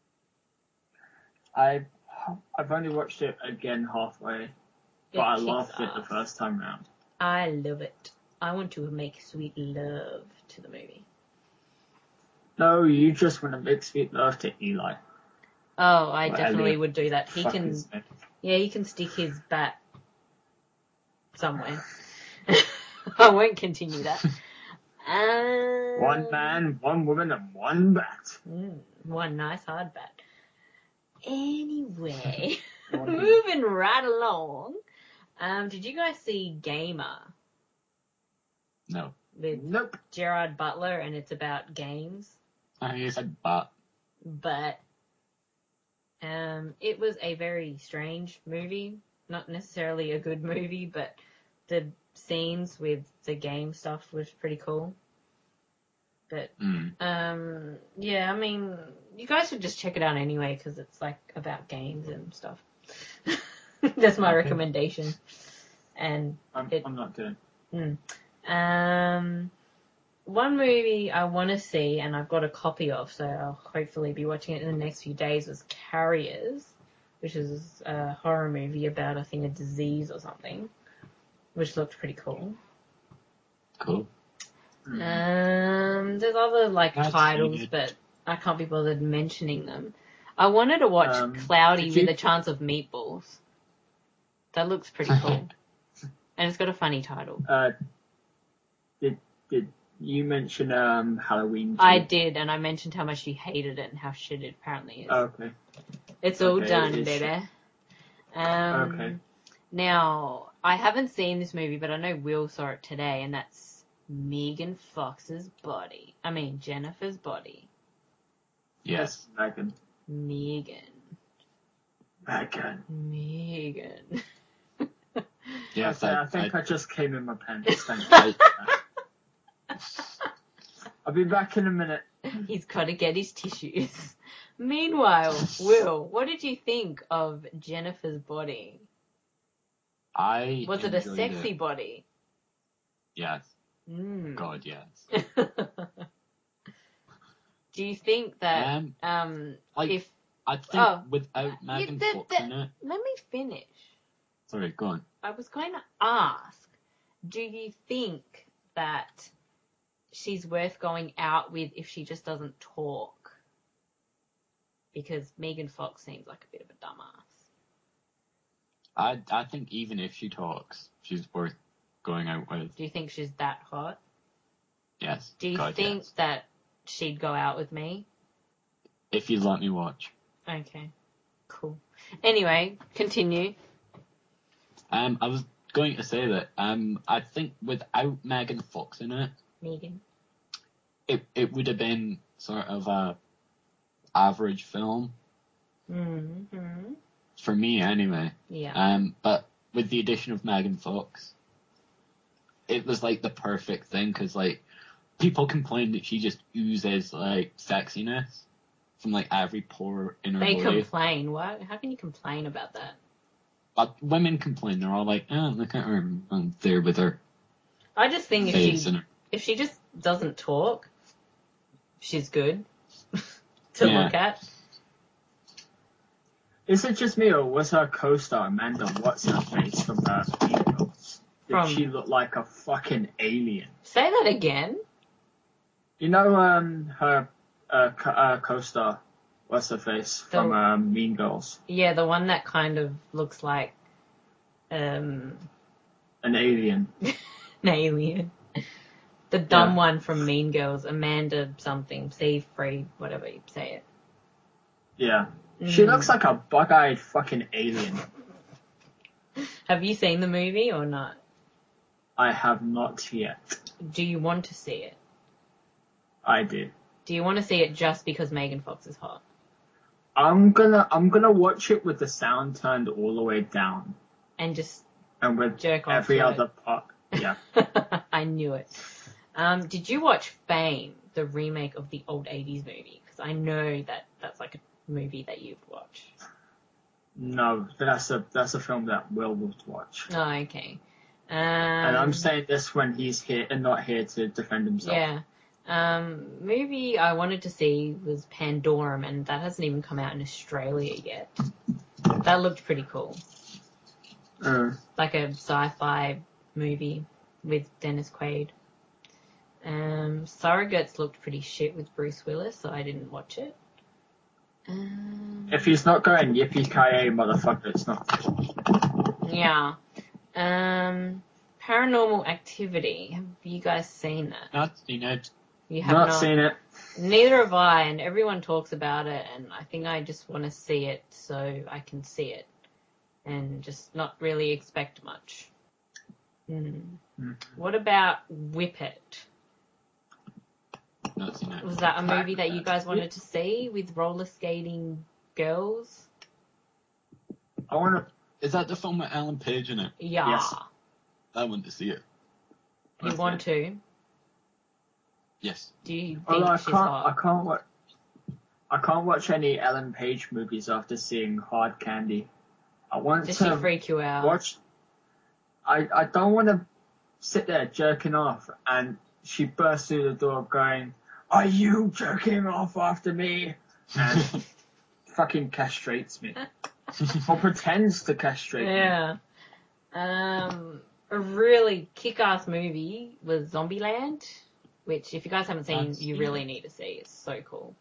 I, I've only watched it again halfway, but
It
I
kicks
loved it the
ass.
first time round.
I love it. I want to make sweet love to the movie.
No, you just want to make sweet love to Eli.
Oh, I
Well,
definitely
Elliot.
would do that. He
Fuck
can,
his name.
yeah, he can stick his bat somewhere. I won't continue that. Um,
One man, one woman, and one bat.
Mm, one nice hard bat. Anyway,
One
moving right along. Um, did you guys see Gamer
No.
with
Nope.
Gerard Butler, and it's about games?
I guess I but
But um, it was a very strange movie. Not necessarily a good movie, but the scenes with the game stuff was pretty cool. But
mm.
um, yeah, I mean, you guys should just check it out anyway, because it's like about games and stuff. That's my
Okay.
recommendation. And
I'm,
It-
I'm not doing.
mm, um, one movie I want to see, and I've got a copy of, so I'll hopefully be watching it in the next few days, was Carriers, which is a horror movie about, I think, a disease or something, which looked pretty cool.
Cool.
Um, there's other like
I've
titles,
seen it.
but I can't be bothered mentioning them. I wanted to watch
Um,
Cloudy
did
with
you-
a Chance of Meatballs. That looks pretty cool, and it's got a funny title.
Uh, did did you mention um Halloween?
I
too?
did, and I mentioned how much you hated it and how shit it apparently is.
Oh, okay.
It's all
okay,
done,
it is
baby. Um,
Okay.
Now, I haven't seen this movie, but I know Will saw it today, and that's Megan Fox's body. I mean, Jennifer's body.
Yes.
Megan.
Megan.
Megan.
Megan.
Yes.
okay, I,
I,
think
I,
I, just came in my pants. Thank you.
I,
I'll be back in a minute.
He's got to get his tissues. Meanwhile, Will, what did you think of Jennifer's body?
I
Was it a
enjoyed
sexy
it.
body?
Yes.
Mm.
God, yes.
Do you think that
Um,
um
like,
if
I think
Oh.
without Megan
did
Fox
that-
in it.
let me finish.
Sorry, go on.
I was going to ask, do you think that she's worth going out with if she just doesn't talk? Because Megan Fox seems like a bit of a dumbass.
I I think even if she talks, she's worth going out with.
Do you think she's that hot?
Yes.
Do you
God,
think
yes.
that she'd go out with me?
If you let me watch.
Okay, cool. Anyway, continue.
Um, I was going to say that um, I think without Megan Fox in it,
Megan.
it it would have been sort of a average film
Mm-hmm.
for me anyway.
Yeah.
Um, but with the addition of Megan Fox, it was like the perfect thing because like people complain that she just oozes like sexiness from like every pore in her
They
body.
complain. What? How can you complain about that?
But women complain. They're all like, oh, look at her um, there with her
I just think if
face
she
and her.
if she just doesn't talk, she's good to
Yeah.
look at.
Is it just me, or was her co-star Amanda What's-Her-Face from uh, Mean Girls? Did
From-
she look like a fucking alien?
Say that again.
You know, um, her uh, co- uh, co-star, What's-Her-Face from
The-
um, Mean Girls?
Yeah, the one that kind of looks like um
An alien.
an alien. The dumb
Yeah.
one from Mean Girls, Amanda something, Seyfried, whatever you say it.
Yeah. She
Mm.
looks like a bug-eyed fucking alien.
Have you seen the movie or not?
I have not yet.
Do you want to see it?
I did.
Do you want to see it just because Megan Fox is hot?
I'm gonna I'm gonna watch it with the sound turned all the way down
And just
and with
jerk off
every
to
other part. Yeah.
I knew it. Um, did you watch Fame, the remake of the old eighties movie? Because I know that that's like a movie that you've watched.
No, that's a that's a film that Will will watch.
Oh, okay. Um,
And I'm saying this when he's here and not here to defend himself.
Yeah. Um, movie I wanted to see was Pandorum, and that hasn't even come out in Australia yet. That looked pretty cool.
Uh,
Like a sci-fi movie with Dennis Quaid. Um, Surrogates looked pretty shit with Bruce Willis, so I didn't watch it. Um,
if he's not going yippee-ki-yay, motherfucker, it's not good.
yeah. Um, Paranormal Activity. Have you guys seen that?
Not seen it.
You have
Not,
not.
seen it.
Neither have I, and everyone talks about it, and I think I just want to see it so I can see it, and just not really expect much. Hmm.
Hmm.
What about Whip It?
Not seen it.
Was that a movie that you guys wanted to see with roller skating girls?
I want to.
Is that the film with Ellen Page in it?
Yeah.
Yes.
I want to see it.
You want to?
Yes.
Do you think
Although I
she's
can't, I
hot?
can't watch. I can't watch any Ellen Page movies after seeing Hard Candy. I want
Does she
to
freak you out?
watch. I I don't want to sit there jerking off and she bursts through the door going, "Are you jerking off after me?" and fucking castrates me or pretends to castrate me.
Yeah. Um, a really kick-ass movie was Zombieland, which if you guys haven't seen,
I've
you
seen
really
it.
need to see. It's so cool.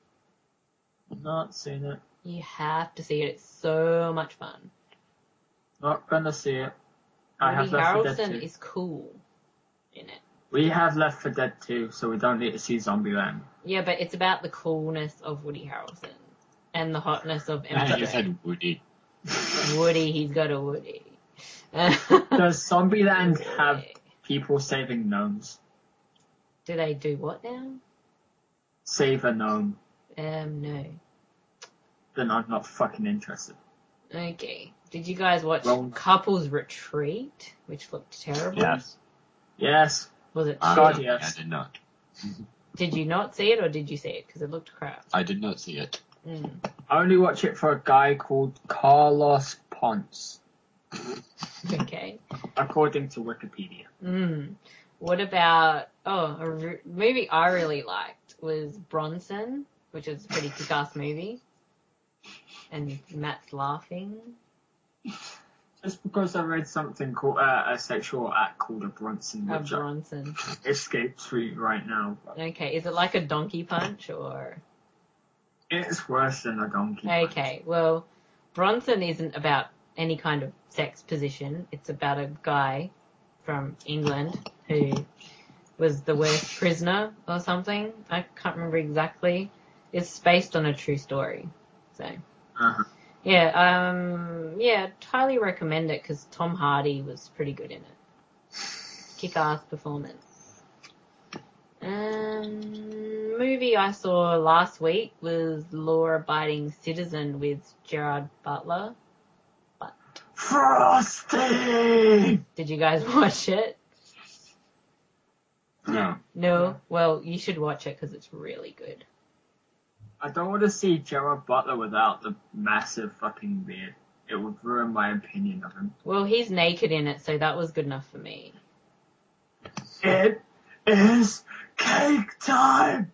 Not seen it.
You have to see it. It's so much fun.
Not gonna see it. I
Woody
have Left for Dead
Harrelson
two.
is cool in it.
We have Left for Dead two, so we don't need to see Zombieland.
Yeah, but it's about the coolness of Woody Harrelson and the hotness of
And
M
you
J.
said Woody.
Woody, he's got a Woody.
Does Zombieland
Woody.
have people saving gnomes?
Do they do what now?
Save a gnome.
Um, no.
Then I'm not fucking interested.
Okay. Did you guys watch
Well-
Couples Retreat, which looked terrible?
Yes.
Yes.
Was it
Uh,
God,
shit?
yes.
I did not.
Did you not see it, or did you see it? Because it looked crap.
I did not see it.
Mm.
I only watch it for a guy called Carlos Ponce,
Okay.
according to Wikipedia.
Mm. What about, oh, a re- movie I really liked was Bronson, which is a pretty kick-ass movie. And Matt's laughing.
Just because I read something called uh, a sexual act called a Bronson,
A
which
Bronson.
escapes me right now. But
Okay, is it like a donkey punch, or?
it's worse than a donkey punch.
Okay, well, Bronson isn't about any kind of sex position. It's about a guy from England who was the worst prisoner or something. I can't remember exactly. It's based on a true story. So,
Uh-huh.
yeah, um, yeah, I'd highly recommend it because Tom Hardy was pretty good in it. Kick-ass performance. Um, movie I saw last week was Law Abiding Citizen with Gerard Butler. But
Frosty!
did you guys watch it?
No.
No? Well, you should watch it because it's really good.
I don't want to see Gerard Butler without the massive fucking beard. it would ruin my opinion of him.
Well, he's naked in it, so that was good enough for me.
It is cake time!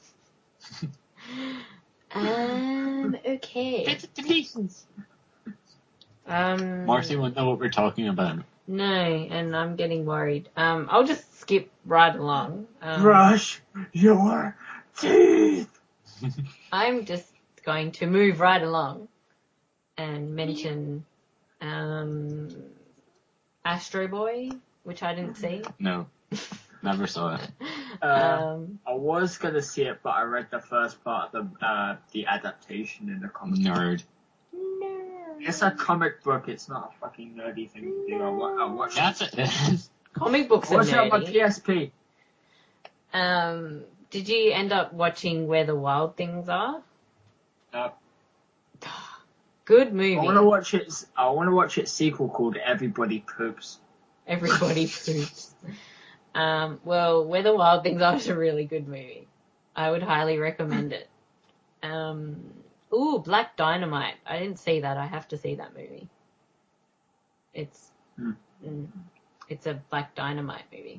Um, okay.
Bits to pieces.
Um,
Marcy won't know what we're talking about.
No, and I'm getting worried. Um, I'll just skip right along. Um,
Brush your teeth!
I'm just going to move right along and mention um, Astro Boy, which I didn't see.
No, never saw it.
Uh,
Um,
I was gonna see it, but I read the first part of the, uh, the adaptation in the comic.
Nerd.
no.
It's a comic book, it's not a fucking nerdy thing to do. I, wa- I watched
That's it.
Comic books
I
are
watched it on my
nerdy.
P S P.
Um, did you end up watching Where the Wild Things Are?
Uh,
Good
I
movie.
wanna watch its, I wanna watch its sequel called Everybody Poops.
Everybody poops. Um, well, Where the Wild Things Are is a really good movie. I would highly recommend it. Um, ooh, Black Dynamite. I didn't see that. I have to see that movie. It's
Hmm.
mm, it's a Black Dynamite movie.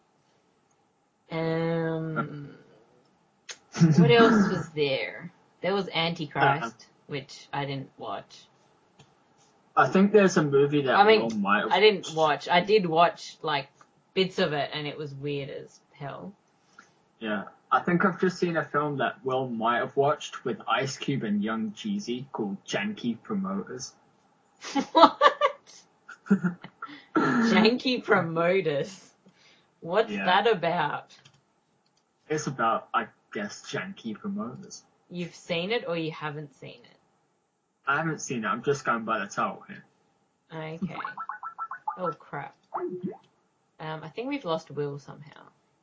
Um, what else was there? There was Antichrist, which I didn't watch.
I think there's a movie that
I mean,
Will might have
I didn't watch. I did watch like bits of it, and it was weird as hell.
Yeah. I think I've just seen a film that Will might have watched with Ice Cube and Young Jeezy called Janky Promoters.
What? Janky Promoters. What's
Yeah.
that about?
It's about, I guess, janky promoters.
You've seen it or you haven't seen it?
I haven't seen it, I'm just going by the title here.
Okay. Oh crap. Um, I think we've lost Will somehow.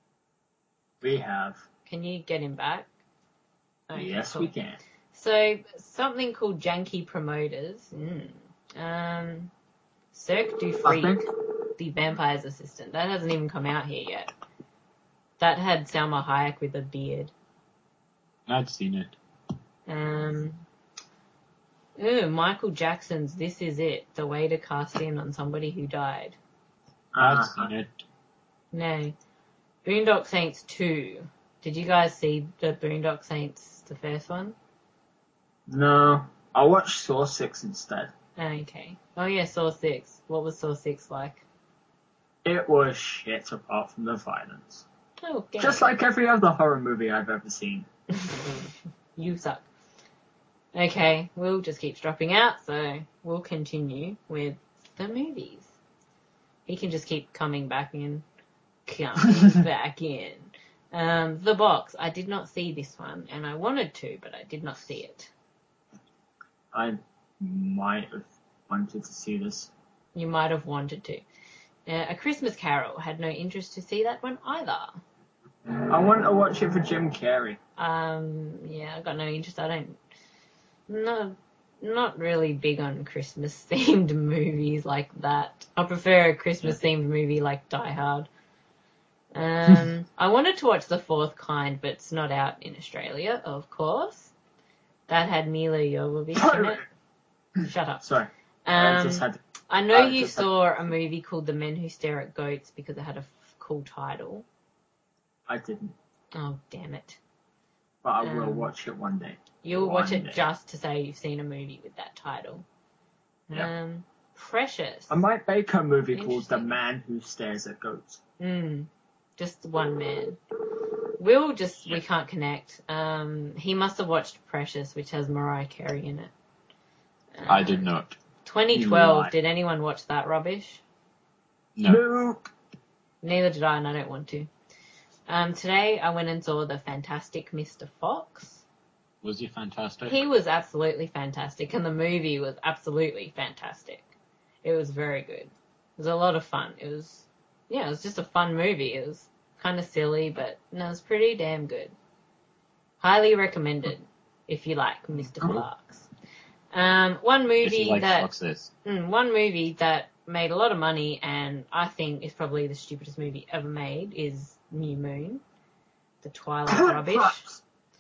We have.
Can you get him back? Okay,
Yes,
cool.
we can.
So, something called Janky Promoters. Mm. Um, Cirque du
I
Freak,
think,
The Vampire's Assistant. That hasn't even come out here yet. That had Salma Hayek with a beard.
I'd seen it.
Um, ooh, Michael Jackson's This Is It, the way to cast in on somebody who died.
I'd
uh,
seen it.
No. Boondock Saints two. Did you guys see the Boondock Saints, the first one?
no, I watched Saw six instead.
Okay. Oh yeah, Saw six. What was Saw six like?
It was shit apart from the violence.
Okay.
Just like every other horror movie I've ever seen.
You suck. Okay, Will just keeps dropping out, so we'll continue with the movies. He can just keep coming back in. Coming back in. Um, The Box. I did not see this one, and I wanted to, but I did not see it.
I might have wanted to see this.
You might have wanted to. Uh, A Christmas Carol. Had no interest to see that one either.
I want to watch it for Jim Carrey.
Um, yeah, I got no interest. I don't, not, not really big on Christmas themed movies like that. I prefer a Christmas themed movie like Die Hard. Um, I wanted to watch The Fourth Kind, but it's not out in Australia, of course. That had Mila Jovovich in it. Shut up.
Sorry. I
Um,
just had
I know
I
you
just had-
saw a movie called The Men Who Stare at Goats because it had a f- cool title.
I didn't.
Oh, damn it.
But I will
Um,
watch it one day.
You'll watch
One
it
day.
just to say you've seen a movie with that title.
Yeah.
Um, Precious.
I might make a movie called The
Interesting.
Man Who Stares at Goats.
Mm, just one man. Will just, we can't connect. Um, he must have watched Precious, which has Mariah Carey in it. Um,
I did not.
twenty
You
twelve,
lie.
did anyone watch that rubbish?
No.
Nope.
Neither did I, and I don't want to. Um, today I went and saw The Fantastic Mister Fox.
Was he fantastic?
He was absolutely fantastic, and the movie was absolutely fantastic. It was very good. It was a lot of fun. It was, yeah, it was just a fun movie. It was kind of silly, but no, it was pretty damn good. Highly recommended if you like Mister Fox. Um, one movie
if you like
that
foxes.
mm, one movie that made a lot of money and I think is probably the stupidest movie ever made is New Moon, the Twilight rubbish.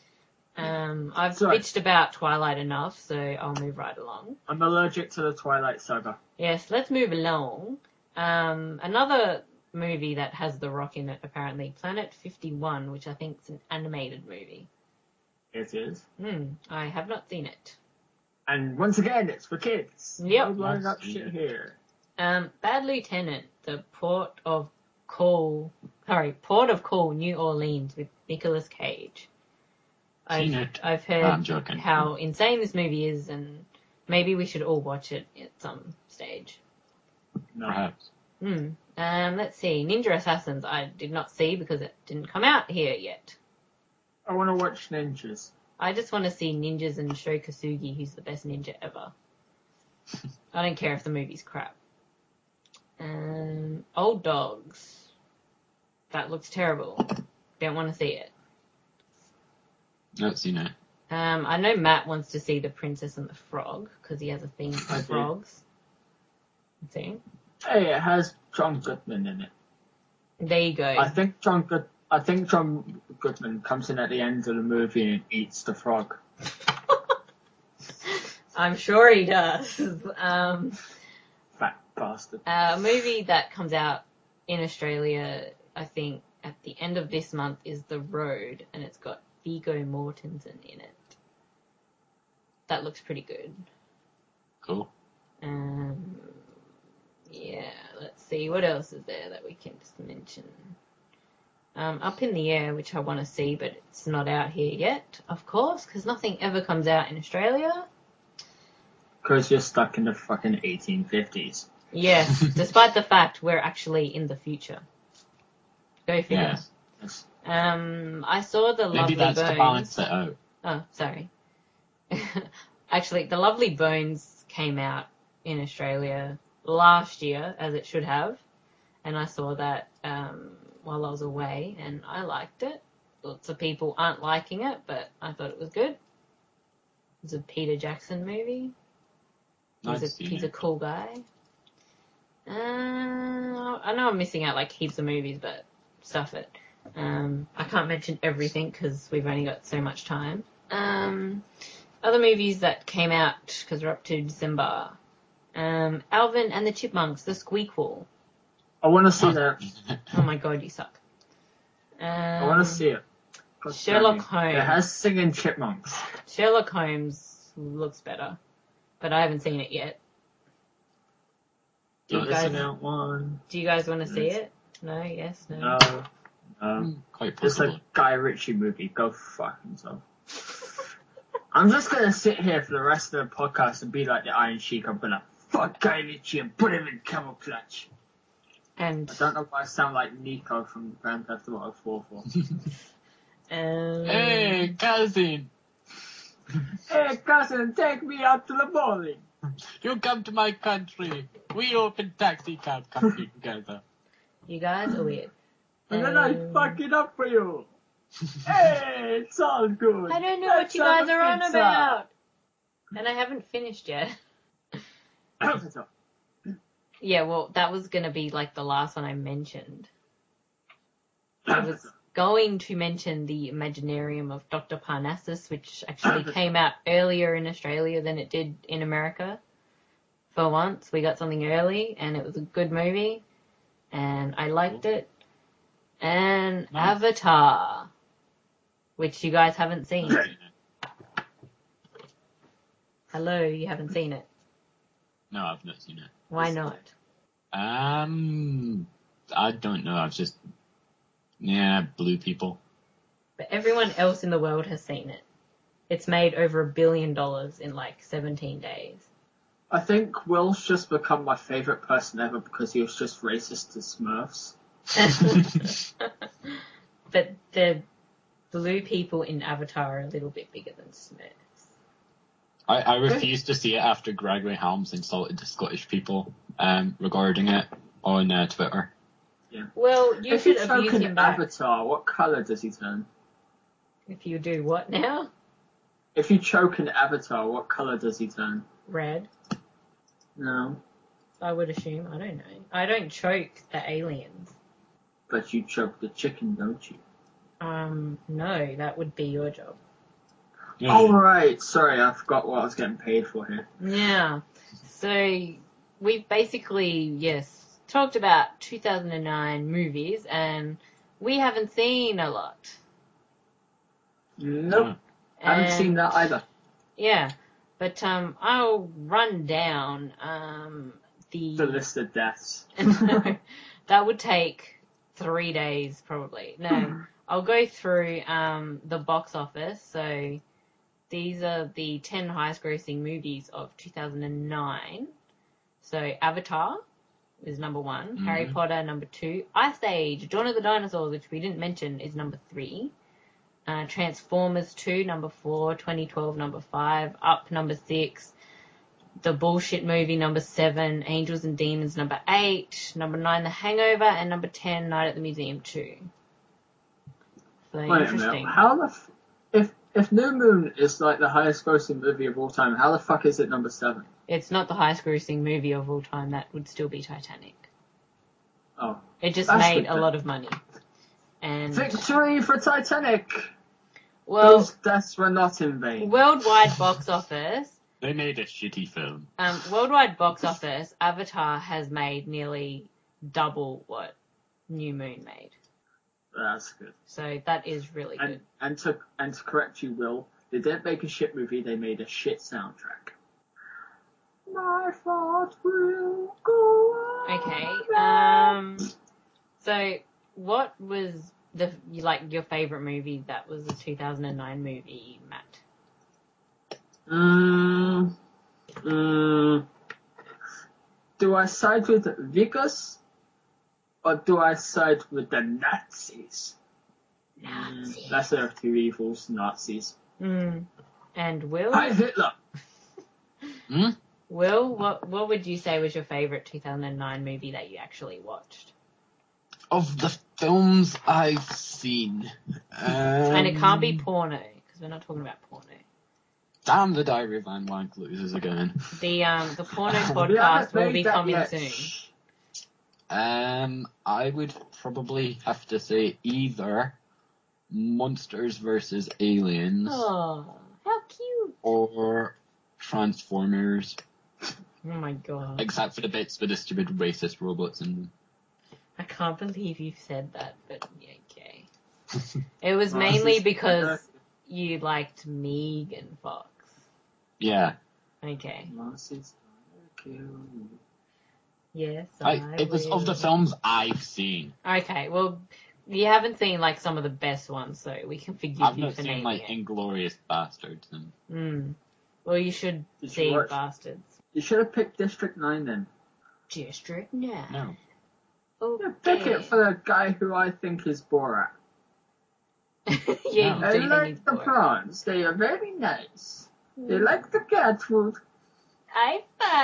Um, I've
Sorry.
bitched about Twilight enough, so I'll move right along.
I'm allergic to the Twilight Saga.
Yes, let's move along. Um, another movie that has The Rock in it, apparently, Planet fifty-one, which I think is an animated movie.
It is.
Hmm, I have not seen it.
And once again, it's for kids.
Yep.
No blowing
Yes,
up shit
yeah.
here.
Um, Bad Lieutenant, the Port of Call, sorry, Port of Call, New Orleans with Nicolas Cage. I've,
Seen it.
I've heard
I'm joking.
how insane this movie is, and maybe we should all watch it at some stage.
No.
Perhaps.
Hmm. Um, let's see. Ninja Assassins, I did not see because it didn't come out here yet.
I want to watch ninjas.
I just want to see ninjas and Sho Kosugi, who's the best ninja ever. I don't care if the movie's crap. Um, Old Dogs. That looks terrible. Don't want to see it.
Not seen it.
Um, I know Matt wants to see The Princess and the Frog because he has a thing for
I do.
frogs. See?
Hey, it has John Goodman in it.
There you go.
I think John Good. I think John Goodman comes in at the end of the movie and eats the frog.
I'm sure he does. Um,
Fat bastard.
a movie that comes out in Australia, I think, at the end of this month is The Road, and it's got Viggo Mortensen in it. That looks pretty good.
Cool.
Um, yeah, let's see. What else is there that we can just mention? Um, Up in the Air, which I want to see, but it's not out here yet, of course, because nothing ever comes out in Australia.
Because you're stuck in the fucking eighteen fifties.
Yes, despite the fact we're actually in the future. Go figure.
Yes.
Yes.
Um, I saw The
Maybe
Lovely
that's
Bones.
to balance it out.
Oh, sorry. Actually, The Lovely Bones came out in Australia last year, as it should have, and I saw that um, while I was away, and I liked it. Lots of people aren't liking it, but I thought it was good. It's a Peter Jackson movie. He's,
I've
a,
seen
he's a
it.
cool guy. Uh, I know I'm missing out like heaps of movies, but stuff it. Um, I can't mention everything because we've only got so much time. Um, other movies that came out because we're up to December. Um, Alvin and the Chipmunks, The Squeakquel.
I want to see that.
Oh my god, you suck. Um,
I want to see it. God
Sherlock
damn
Holmes.
It It has singing chipmunks.
Sherlock Holmes looks better, but I haven't seen it yet. Do you
Not
guys,
missing out one.
do you guys want to see
Yes.
it? No, yes, no.
No. No.
Quite
It's
possible.
a Guy Ritchie movie. Go fuck himself. I'm just gonna sit here for the rest of the podcast and be like the Iron Sheik. I'm gonna fuck Guy Ritchie and put him in camel clutch.
And
I don't know why I sound like Nico from Grand Theft Auto four for.
um,
Hey, cousin!
Hey cousin, take me out to the bowling.
You come to my country. We open taxi cab country together.
you guys are weird.
And then I
Um,
fuck it up for you. Hey, it's all good.
I don't know
Let's
what you
have
guys
a
are on
pizza.
about. And I haven't finished yet.
Avatar.
Yeah, well, that was going to be like the last one I mentioned. I was going to mention the Imaginarium of Doctor Parnassus, which actually came out earlier in Australia than it did in America. For once, we got something early, and it was a good movie, and I liked it. And
Nice.
Avatar, which you guys haven't seen. Hello, you haven't seen it.
No, I've not seen it.
Why not?
Um, I don't know. I've just, yeah, blue people.
But everyone else in the world has seen it. It's made over a billion dollars in like seventeen days.
I think Will's just become my favourite person ever because he was just racist to Smurfs.
But the blue people in Avatar are a little bit bigger than Smurfs.
I, I refuse to see it after Gregory Helms insulted the Scottish people um, regarding it on uh, Twitter.
Yeah.
Well, you
if
should
you
abuse
choke
him
an
back.
Avatar, what colour does he turn?
If you do what now?
If you choke an Avatar, what colour does he turn?
Red.
No.
I would assume. I don't know. I don't choke the aliens.
But you choke the chicken, don't you?
Um, no, that would be your job.
Yeah.
Oh, right. Sorry, I forgot what I was getting paid for here.
Yeah. So we've basically, yes, talked about two thousand nine movies, and we haven't seen a lot.
Nope.
Yeah.
Haven't seen
And-
that either.
Yeah. But um, I'll run down um, the...
The list of deaths.
That would take three days, probably. No, I'll go through um, the box office. So these are the ten highest grossing movies of two thousand nine. So Avatar is number one.
Mhm.
Harry Potter, number two. Ice Age, Dawn of the Dinosaurs, which we didn't mention, is number three. Uh, Transformers two, number four. twenty twelve, number five. Up, number six. The Bullshit Movie, number seven. Angels and Demons, number eight. Number nine, The Hangover, and number ten, Night at the Museum two. So
Wait a
interesting.
minute. How the f- if if New Moon is like the highest grossing movie of all time, how the fuck is it number seven?
It's not the highest grossing movie of all time. That would still be Titanic.
Oh,
It just
That's
made
good
a
then.
lot of money. And
victory for Titanic!
well,
Those deaths were not in vain.
worldwide box office,
They made a shitty film.
um, worldwide box office, Avatar has made nearly double what New Moon made.
That's good.
So that is really
And
good.
and to and to correct you, Will, they didn't make a shit movie. They made a shit soundtrack. My thoughts will go on.
Okay. Um. So, what was the you like your favorite movie that was a two thousand nine movie, Matt?
Mm, mm, do I side with Vickers or do I side with the Nazis?
Nazis.
Mm, lesser of two evils, Nazis.
Mm. And Will?
Hi Hitler.
Hmm?
Will, what what would you say was your favorite two thousand nine movie that you actually watched?
Of the films I've seen. Um,
And it can't be porno, because we're not talking about porno.
Damn, the Diary of Anne Wank loses again.
The um the porno
We
podcast
haven't
will
made
be
that
coming
yet.
soon.
Shh.
Um, I would probably have to say either Monsters versus Aliens
Oh, how cute!
or Transformers,
Oh my god.
except for the bits with the stupid racist robots in them.
I can't believe you've said that, but yeah, okay. It was
Well,
mainly
this is-
because you liked Megan Fox.
Yeah,
Okay.
Nazis gonna kill you.
Yes, I,
I, it was of the
will.
films I've seen.
Okay, well, you haven't seen like some of the best ones, so we can forgive
I've
you
not
for
seen
naming
like
it.
Inglorious Bastards and
Mm. Well, you should
Did you
see
watch-
Bastards.
You should have picked District nine then.
District nine.
no.
Okay.
Yeah, pick it for the guy who I think is Borat.
Yeah,
No.
I
you do think
like
he's
the
bored.
prawns. They are very nice. They
Mm.
like the cat food.
High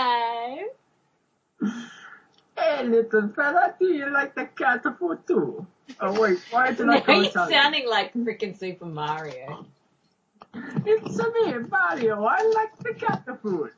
five.
Hey, little fella, do you like the cat food too? Oh wait, why did I
Now
go
you're
Italian?
sounding like freaking Super Mario.
It's me, Mario. I like the cat food.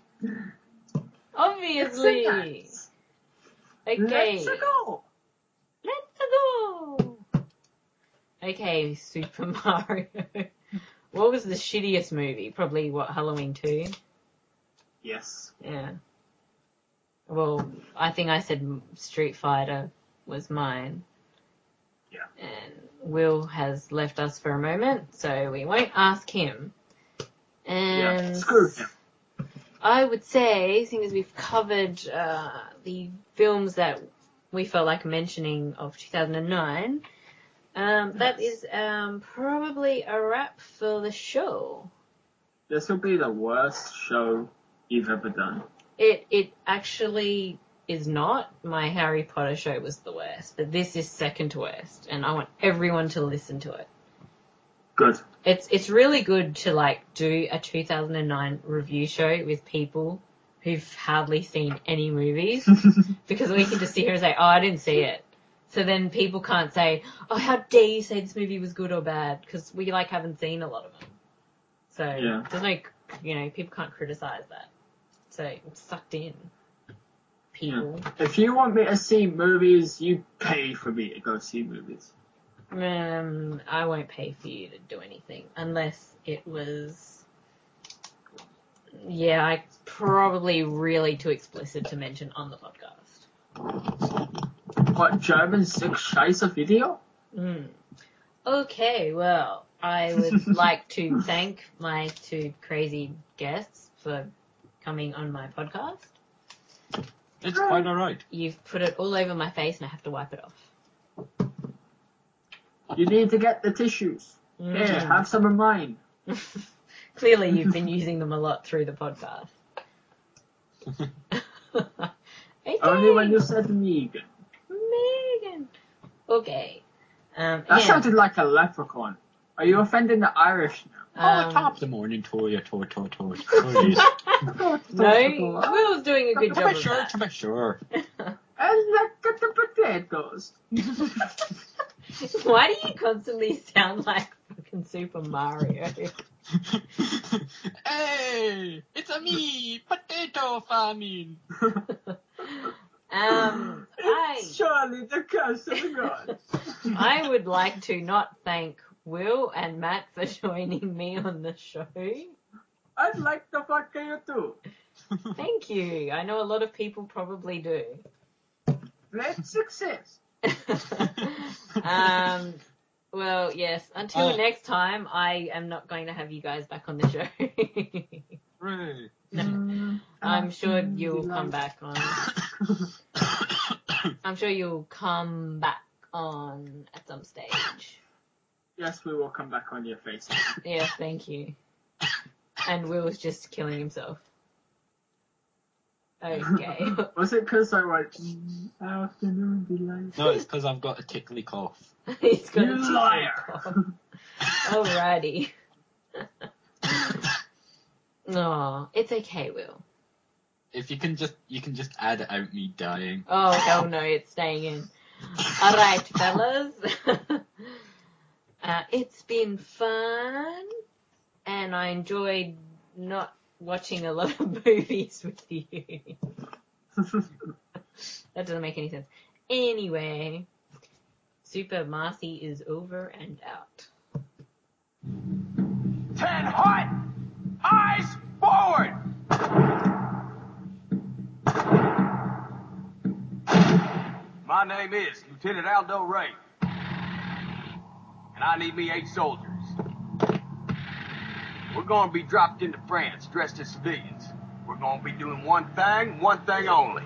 Obviously.
It's nice.
Okay.
Let's go.
Let's go. Okay, Super Mario. What was the shittiest movie? Probably, what, Halloween two?
Yes.
Yeah. Well, I think I said Street Fighter was mine.
Yeah.
And Will has left us for a moment, so we won't ask him. And
Yeah. Screw him.
I would say, seeing as we've covered uh, the films that we felt like mentioning of two thousand nine, um, that
Yes.
is um, probably a wrap for the show.
This will be the worst show you've ever done.
It it actually is not. My Harry Potter show was the worst, but this is second to worst, and I want everyone to listen to it.
Good.
It's it's really good to like do a two thousand nine review show with people who've hardly seen any movies, because we can just sit here and say, oh, I didn't see it. So then people can't say, oh, how dare you say this movie was good or bad, because we like haven't seen a lot of them. So
Yeah.
there's no, you know, people can't criticize that. So I'm sucked in. People.
Yeah. If you want me to see movies, you pay for me to go see movies.
Um, I won't pay for you to do anything unless it was. Yeah, I probably really too explicit to mention on the podcast.
What, German six Scheiße video?
Mm. Okay, well, I would like to thank my two crazy guests for coming on my podcast.
It's quite alright.
You've put it all over my face and I have to wipe it off.
You need to get the tissues.
Mm.
Here, have some of mine.
Clearly you've been using them a lot through the podcast. Okay.
Only when you said Megan.
Megan. Okay. Um,
That
yeah.
sounded like a leprechaun. Are you offending the Irish now?
Oh,
Um,
top of the morning, Toya, Toya, Toya, Toya, Toya.
No, Will's doing a good job
To be
of
sure,
that.
to be sure.
And look at the potatoes.
Why do you constantly sound like fucking Super Mario?
Hey, it's a me, potato famine.
um, I
It's Charlie, the curse of the gods.
I would like to not thank Will and Matt for joining me on the show.
I'd like to fuck you too.
Thank you. I know a lot of people probably do.
Great success.
um, well, yes. Until
Oh.
next time, I am not going to have you guys back on the show.
Hooray.
Mm,
I'm sure
mm,
you'll
delight.
come back on. I'm sure you'll come back on at some stage.
Yes, we will come back on your face.
Yes, thank you. And Will's just killing himself. Okay.
Was it because I went, mm, afternoon delight?
No, it's because I've got a tickly cough.
He's got
You
a tickly
liar.
cough. Alrighty. No, it's okay, Will.
If you can just, you can just add out me dying.
Oh, hell no, it's staying in. Alright, fellas. uh, it's been fun, and I enjoyed not watching a lot of movies with you. That doesn't make any sense. Anyway, Super Marcy is over and out.
Ten hot! Eyes forward! My name is Lieutenant Aldo Ray. And I need me eight soldiers. We're gonna be dropped into France dressed as civilians. We're gonna be doing one thing, one thing only.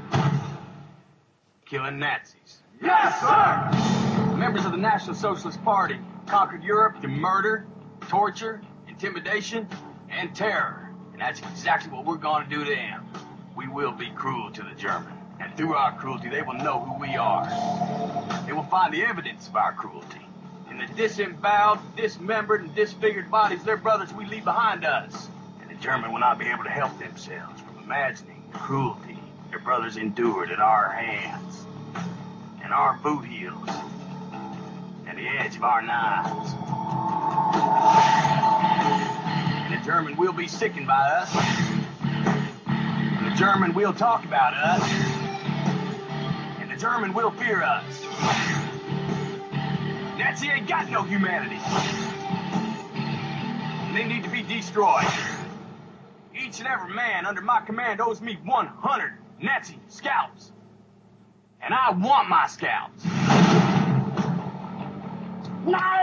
Killing Nazis. Yes, sir! Members of the National Socialist Party conquered Europe through murder, torture, intimidation, and terror. And that's exactly what we're gonna do to them. We will be cruel to the German. And through our cruelty, they will know who we are. They will find the evidence of our cruelty. In the disemboweled, dismembered, and disfigured bodies of their brothers we leave behind us. And the German will not be able to help themselves from imagining the cruelty their brothers endured at our hands. And our boot heels. And the edge of our knives. And the German will be sickened by us. And the German will talk about us. And the German will fear us. Nazi ain't got no humanity. And they need to be destroyed. Each and every man under my command owes me one hundred Nazi scalps. And I want my scalps.
Now